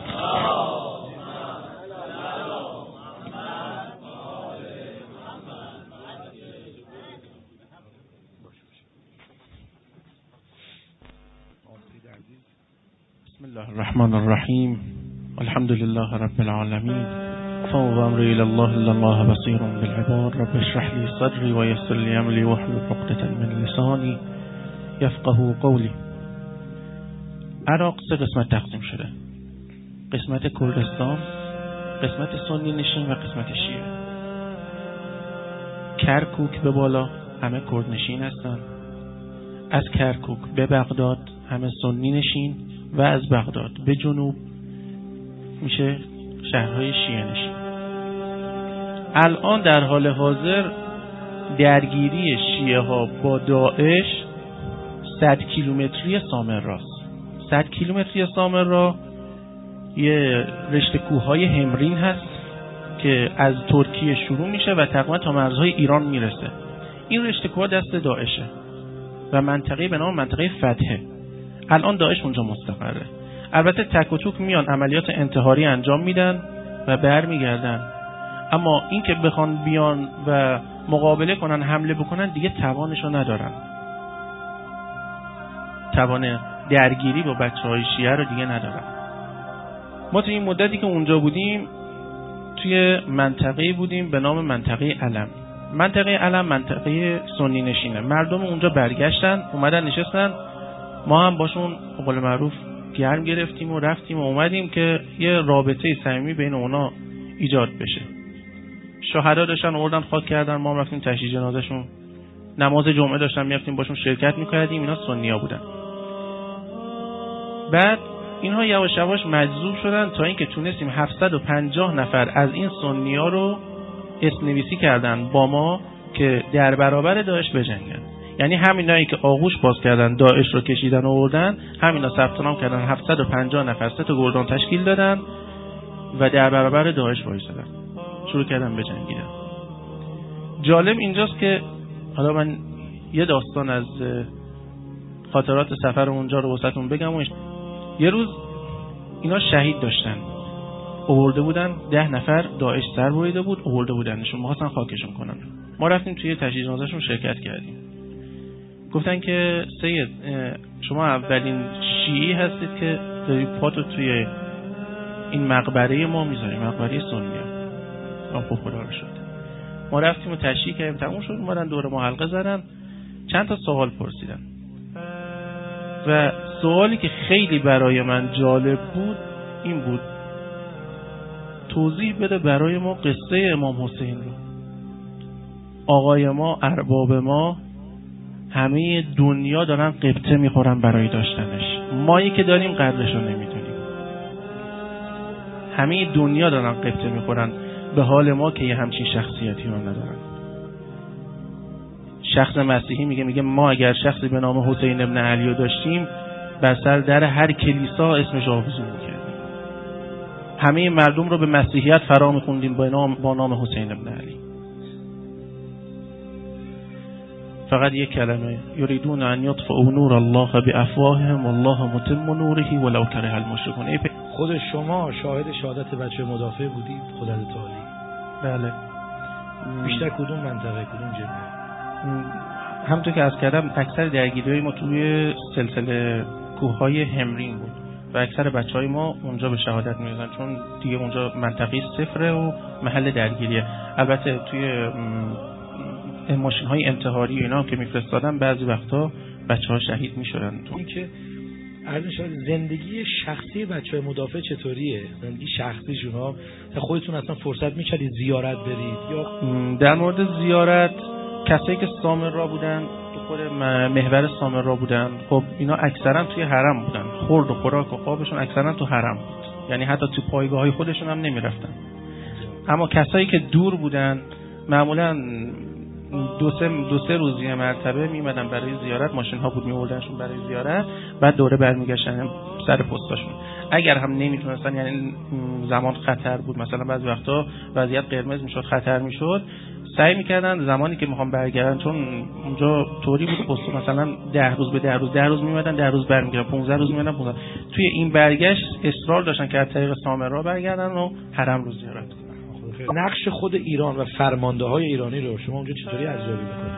بسم الله الرحمن الرحیم الحمد لله رب العالمین فوض امری الى الله الا الله بصیر بالعباد رب اشرح لی صدری و یسر لی امری واحلل عقدة من لسانی یفقهوا قولی. عراق سه قسمت تقسیم شده: قسمت کردستان، قسمت سنی نشین و قسمت شیعه. کرکوک به بالا همه کرد نشین هستند، از کرکوک به بغداد همه سنی نشین و از بغداد به جنوب میشه شهرهای شیعه نشین. الان در حال حاضر درگیری شیعه ها با داعش صد کیلومتری سامراست. صد کیلومتری سامرا یه رشته کوههای همرین هست که از ترکیه شروع میشه و تقریبا تا مرزهای ایران میرسه. این رشته کوه دست داعشه و منطقه به نام منطقه فتحه. الان داعش اونجا مستقره. البته تک و توک میان عملیات انتحاری انجام میدن و برمیگردن، اما این که بخوان بیان و مقابله کنن، حمله بکنن، دیگه توانشو ندارن. توان درگیری با بچه‌های شیعه رو دیگه ندارن. ما توی این مدتی که اونجا بودیم توی منطقه‌ای بودیم به نام منطقه علم. منطقه علم منطقه سنی نشینه. مردم اونجا برگشتن، اومدن نشستن، ما هم باشون به قول معروف گرم گرفتیم و رفتیم و اومدیم که یه رابطه صمیمی بین اونا ایجاد بشه. شهدا داشتن آوردن خاک کردن، ما هم رفتیم تشییع جنازه‌شون. نماز جمعه داشتن می‌رفتیم باشون شرکت می‌کردیم. اینا سنی‌ها بودن. بعد اینها یواش یواش مجذوب شدن تا اینکه تونستیم هفتصد و پنجاه نفر از این سنی‌ها رو اسم‌نویسی کردن با ما که در برابر داعش بجنگن. یعنی همینایی که آغوش باز کردن داعش رو کشیدن و آوردن، همینا ثبت نام کردن، هفتصد و پنجاه نفر سه تا گردان تشکیل دادن و در برابر داعش وایسادن، شروع کردن بجنگیدن. جالب اینجاست که حالا من یه داستان از خاطرات سفر اونجا رو واسهتون بگم. و یه روز اینا شهید داشتن، آورده بودن ده نفر داعش سر بریده بود، آورده بودنشون، می‌خواستن خاکشون کنن. ما رفتیم توی تشییع جنازه‌شون شرکت کردیم. گفتن که سید شما اولین شیعی هستید که داری پاتو توی این مقبره ما میذاری، مقبره سنیه. آخو خدا رو شد. ما رفتیم و تشییع کردیم، تموم شد، اومدن دور ما حلقه زدن، چند تا سوال پرسیدن. و سوالی که خیلی برای من جالب بود این بود: توضیح بده برای ما قصه امام حسین رو. آقای ما، ارباب ما، همه دنیا دارن قبطه میخورن برای داشتنش، مایی که داریم قدرش رو نمیدونیم. همه دنیا دارن قبطه میخورن به حال ما که یه همچین شخصیتی رو ندارن. شخص مسیحی میگه میگه ما اگر شخصی به نام حسین ابن علی رو داشتیم بر سر در هر کلیسا اسمش آویزون میکردیم. همه مردم رو به مسیحیت فرا میخوندیم با نام با نام حسین ابن علی. فقط یک کلمه: یریدون ان یطفئوا نور الله بافواههم والله متم نوره ولو کره المشرکون. خود شما شاهد شهادت بچه مدافع بودید خدا تعالی؟ بله. بیشتر کدوم منطقه، کدوم جبهه؟ همونطور که عرض کردم اکثر درگیری‌های ما توی سلسله کوههای همرین بود و اکثر بچهای ما اونجا به شهادت میرسن، چون دیگه اونجا منطقه صفره و محل درگیریه. البته توی ماشین‌های انتحاری اینا که میفرستادن بعضی وقتا بچه‌ها شهید میشدن. این که عرض شد زندگی شخصی بچه‌های مدافع چطوریه؟ زندگی شخصیشون ها خودتون اصلا فرصت می‌چالید زیارت برید؟ یا در مورد زیارت کسایی که سامرا بودن تو خود محور سامرا بودن، خب اینا اکثرا توی حرم بودن، خورد و خوراک و خوابشون اکثرا تو حرم بود، یعنی حتی تو پایگاه‌های خودشون هم نمی‌رفتن. اما کسایی که دور بودن معمولاً دو سه دو سه روز یه مرتبه میمدن برای زیارت، ماشین ها بود میوردنشون برای زیارت، بعد دوره برمیگشتن سر پستاشون. اگر هم نمیتونستن، یعنی زمان خطر بود، مثلا بعضی وقتا وضعیت قرمز میشد، خطر میشد، سعی میکردن زمانی که میخوام برگردن، چون اونجا طوری بود پست مثلا ده روز به ده روز ده روز میمدن، ده روز برمیگردن، پانزده روز میمدن، پانزده توی این برگشت اصرار داشتن که از طریق سامرا برگردن و حرم رو زیارت کنن. نقش خود ایران و فرمانده های ایرانی رو شما اونجا چطوری ارزیابی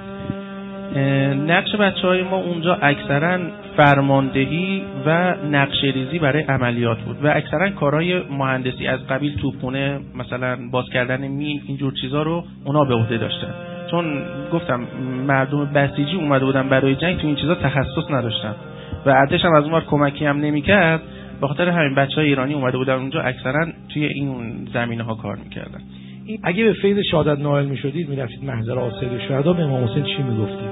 میکنید؟ نقش بچه های ما اونجا اکثرا فرماندهی و نقشه ریزی برای عملیات بود و اکثرا کارهای مهندسی از قبیل توپخونه، مثلا باز کردن مین، اینجور چیزا رو اونا به عهده داشتن. چون گفتم مردم بسیجی اومده بودن برای جنگ، تو این چیزا تخصص نداشتن و ارتش هم از اونور کمکی هم نمیکرد. به خاطر همین بچهای ایرانی اومده بودن اونجا، اکثرا توی این زمینه‌ها کار میکردن. اگه به فیض شهادت نائل میشدید، میرفتید محضر آسایید شهدا، به امام حسین چی میگفتید؟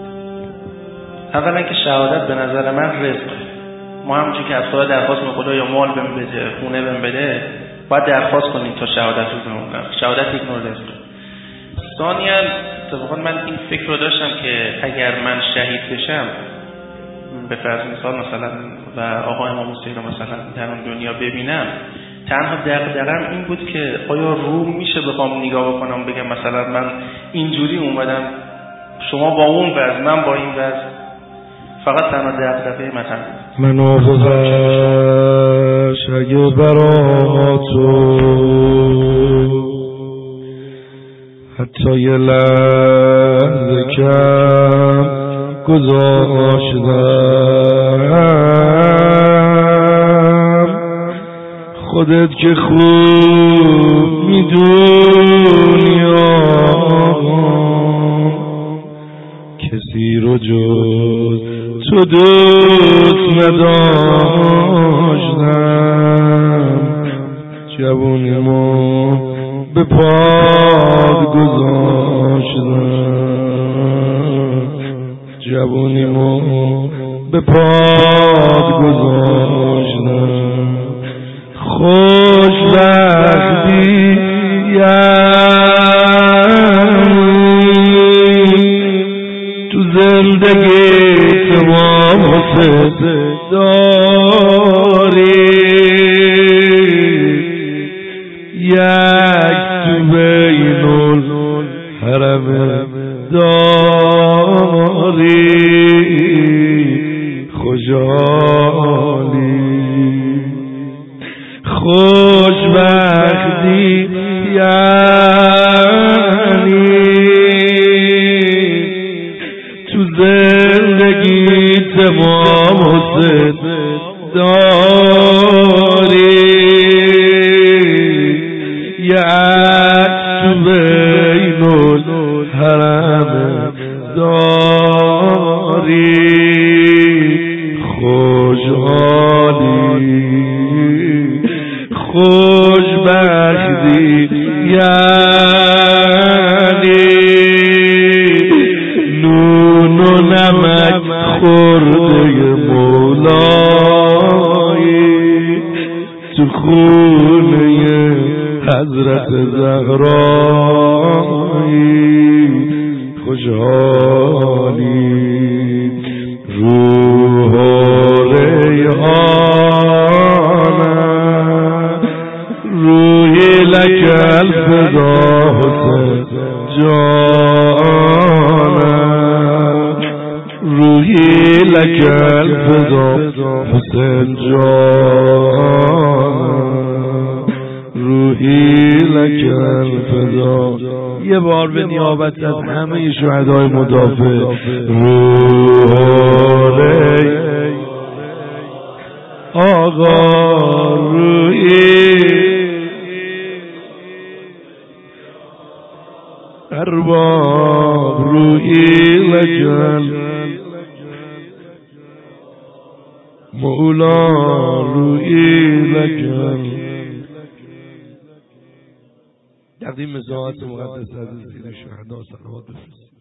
اولا که شهادت به نظر من رزق. ما همونجوری که از خدا درخواست می‌کنیم خدا یا مال بهم بده، خونه بهم بده، باید درخواست کنیم تا شهادت رو بمونم. شهادت یک نوع رزق. ثانیاً اتفاقا من این فکر رو داشتم که اگر من شهید بشم، به فرض مثال مثلا و آقا امام حسین رو مثلا در اون دنیا ببینم، تنها دغدغه‌ام این بود که آیا روم میشه بخوام نگاه بکنم بگم مثلا من اینجوری اومدم، شما با اون وضع، من با این وضع. فقط تنها دغدغه من هم منافقش اگه برا تو حتی یه لحظه کم گذاشتم، خودت که خوب میدونی کسی رو جز تو دوست نداشتم، جوونیمو به پاد گذاشتم، جوونیمو به پاد گذاشتم. خوشبختی تو زندگی تمام حسد داری، یک تو بین الحرم داری، خوشحالی خوشبختی یعنی تو زندگی تمام حسد داری، یک تو بین الحرم داری، خوشحالی خوشبختی یعنی نون و نمک خورده مولایی تو خونه حضرت زهرایی، خوشحالی روح و ریحانه، روحی لک الفدا حسین جانه، روحی لک الفدا حسین جانه، روحی لک الفدا. یه بار به نیابت از همه شهدای مدافع روح آقا روحی ارباب روحی لجل مولا روحی لجل. تقدیم ساعت مقدس از سید شهدا صلوات بفرستید.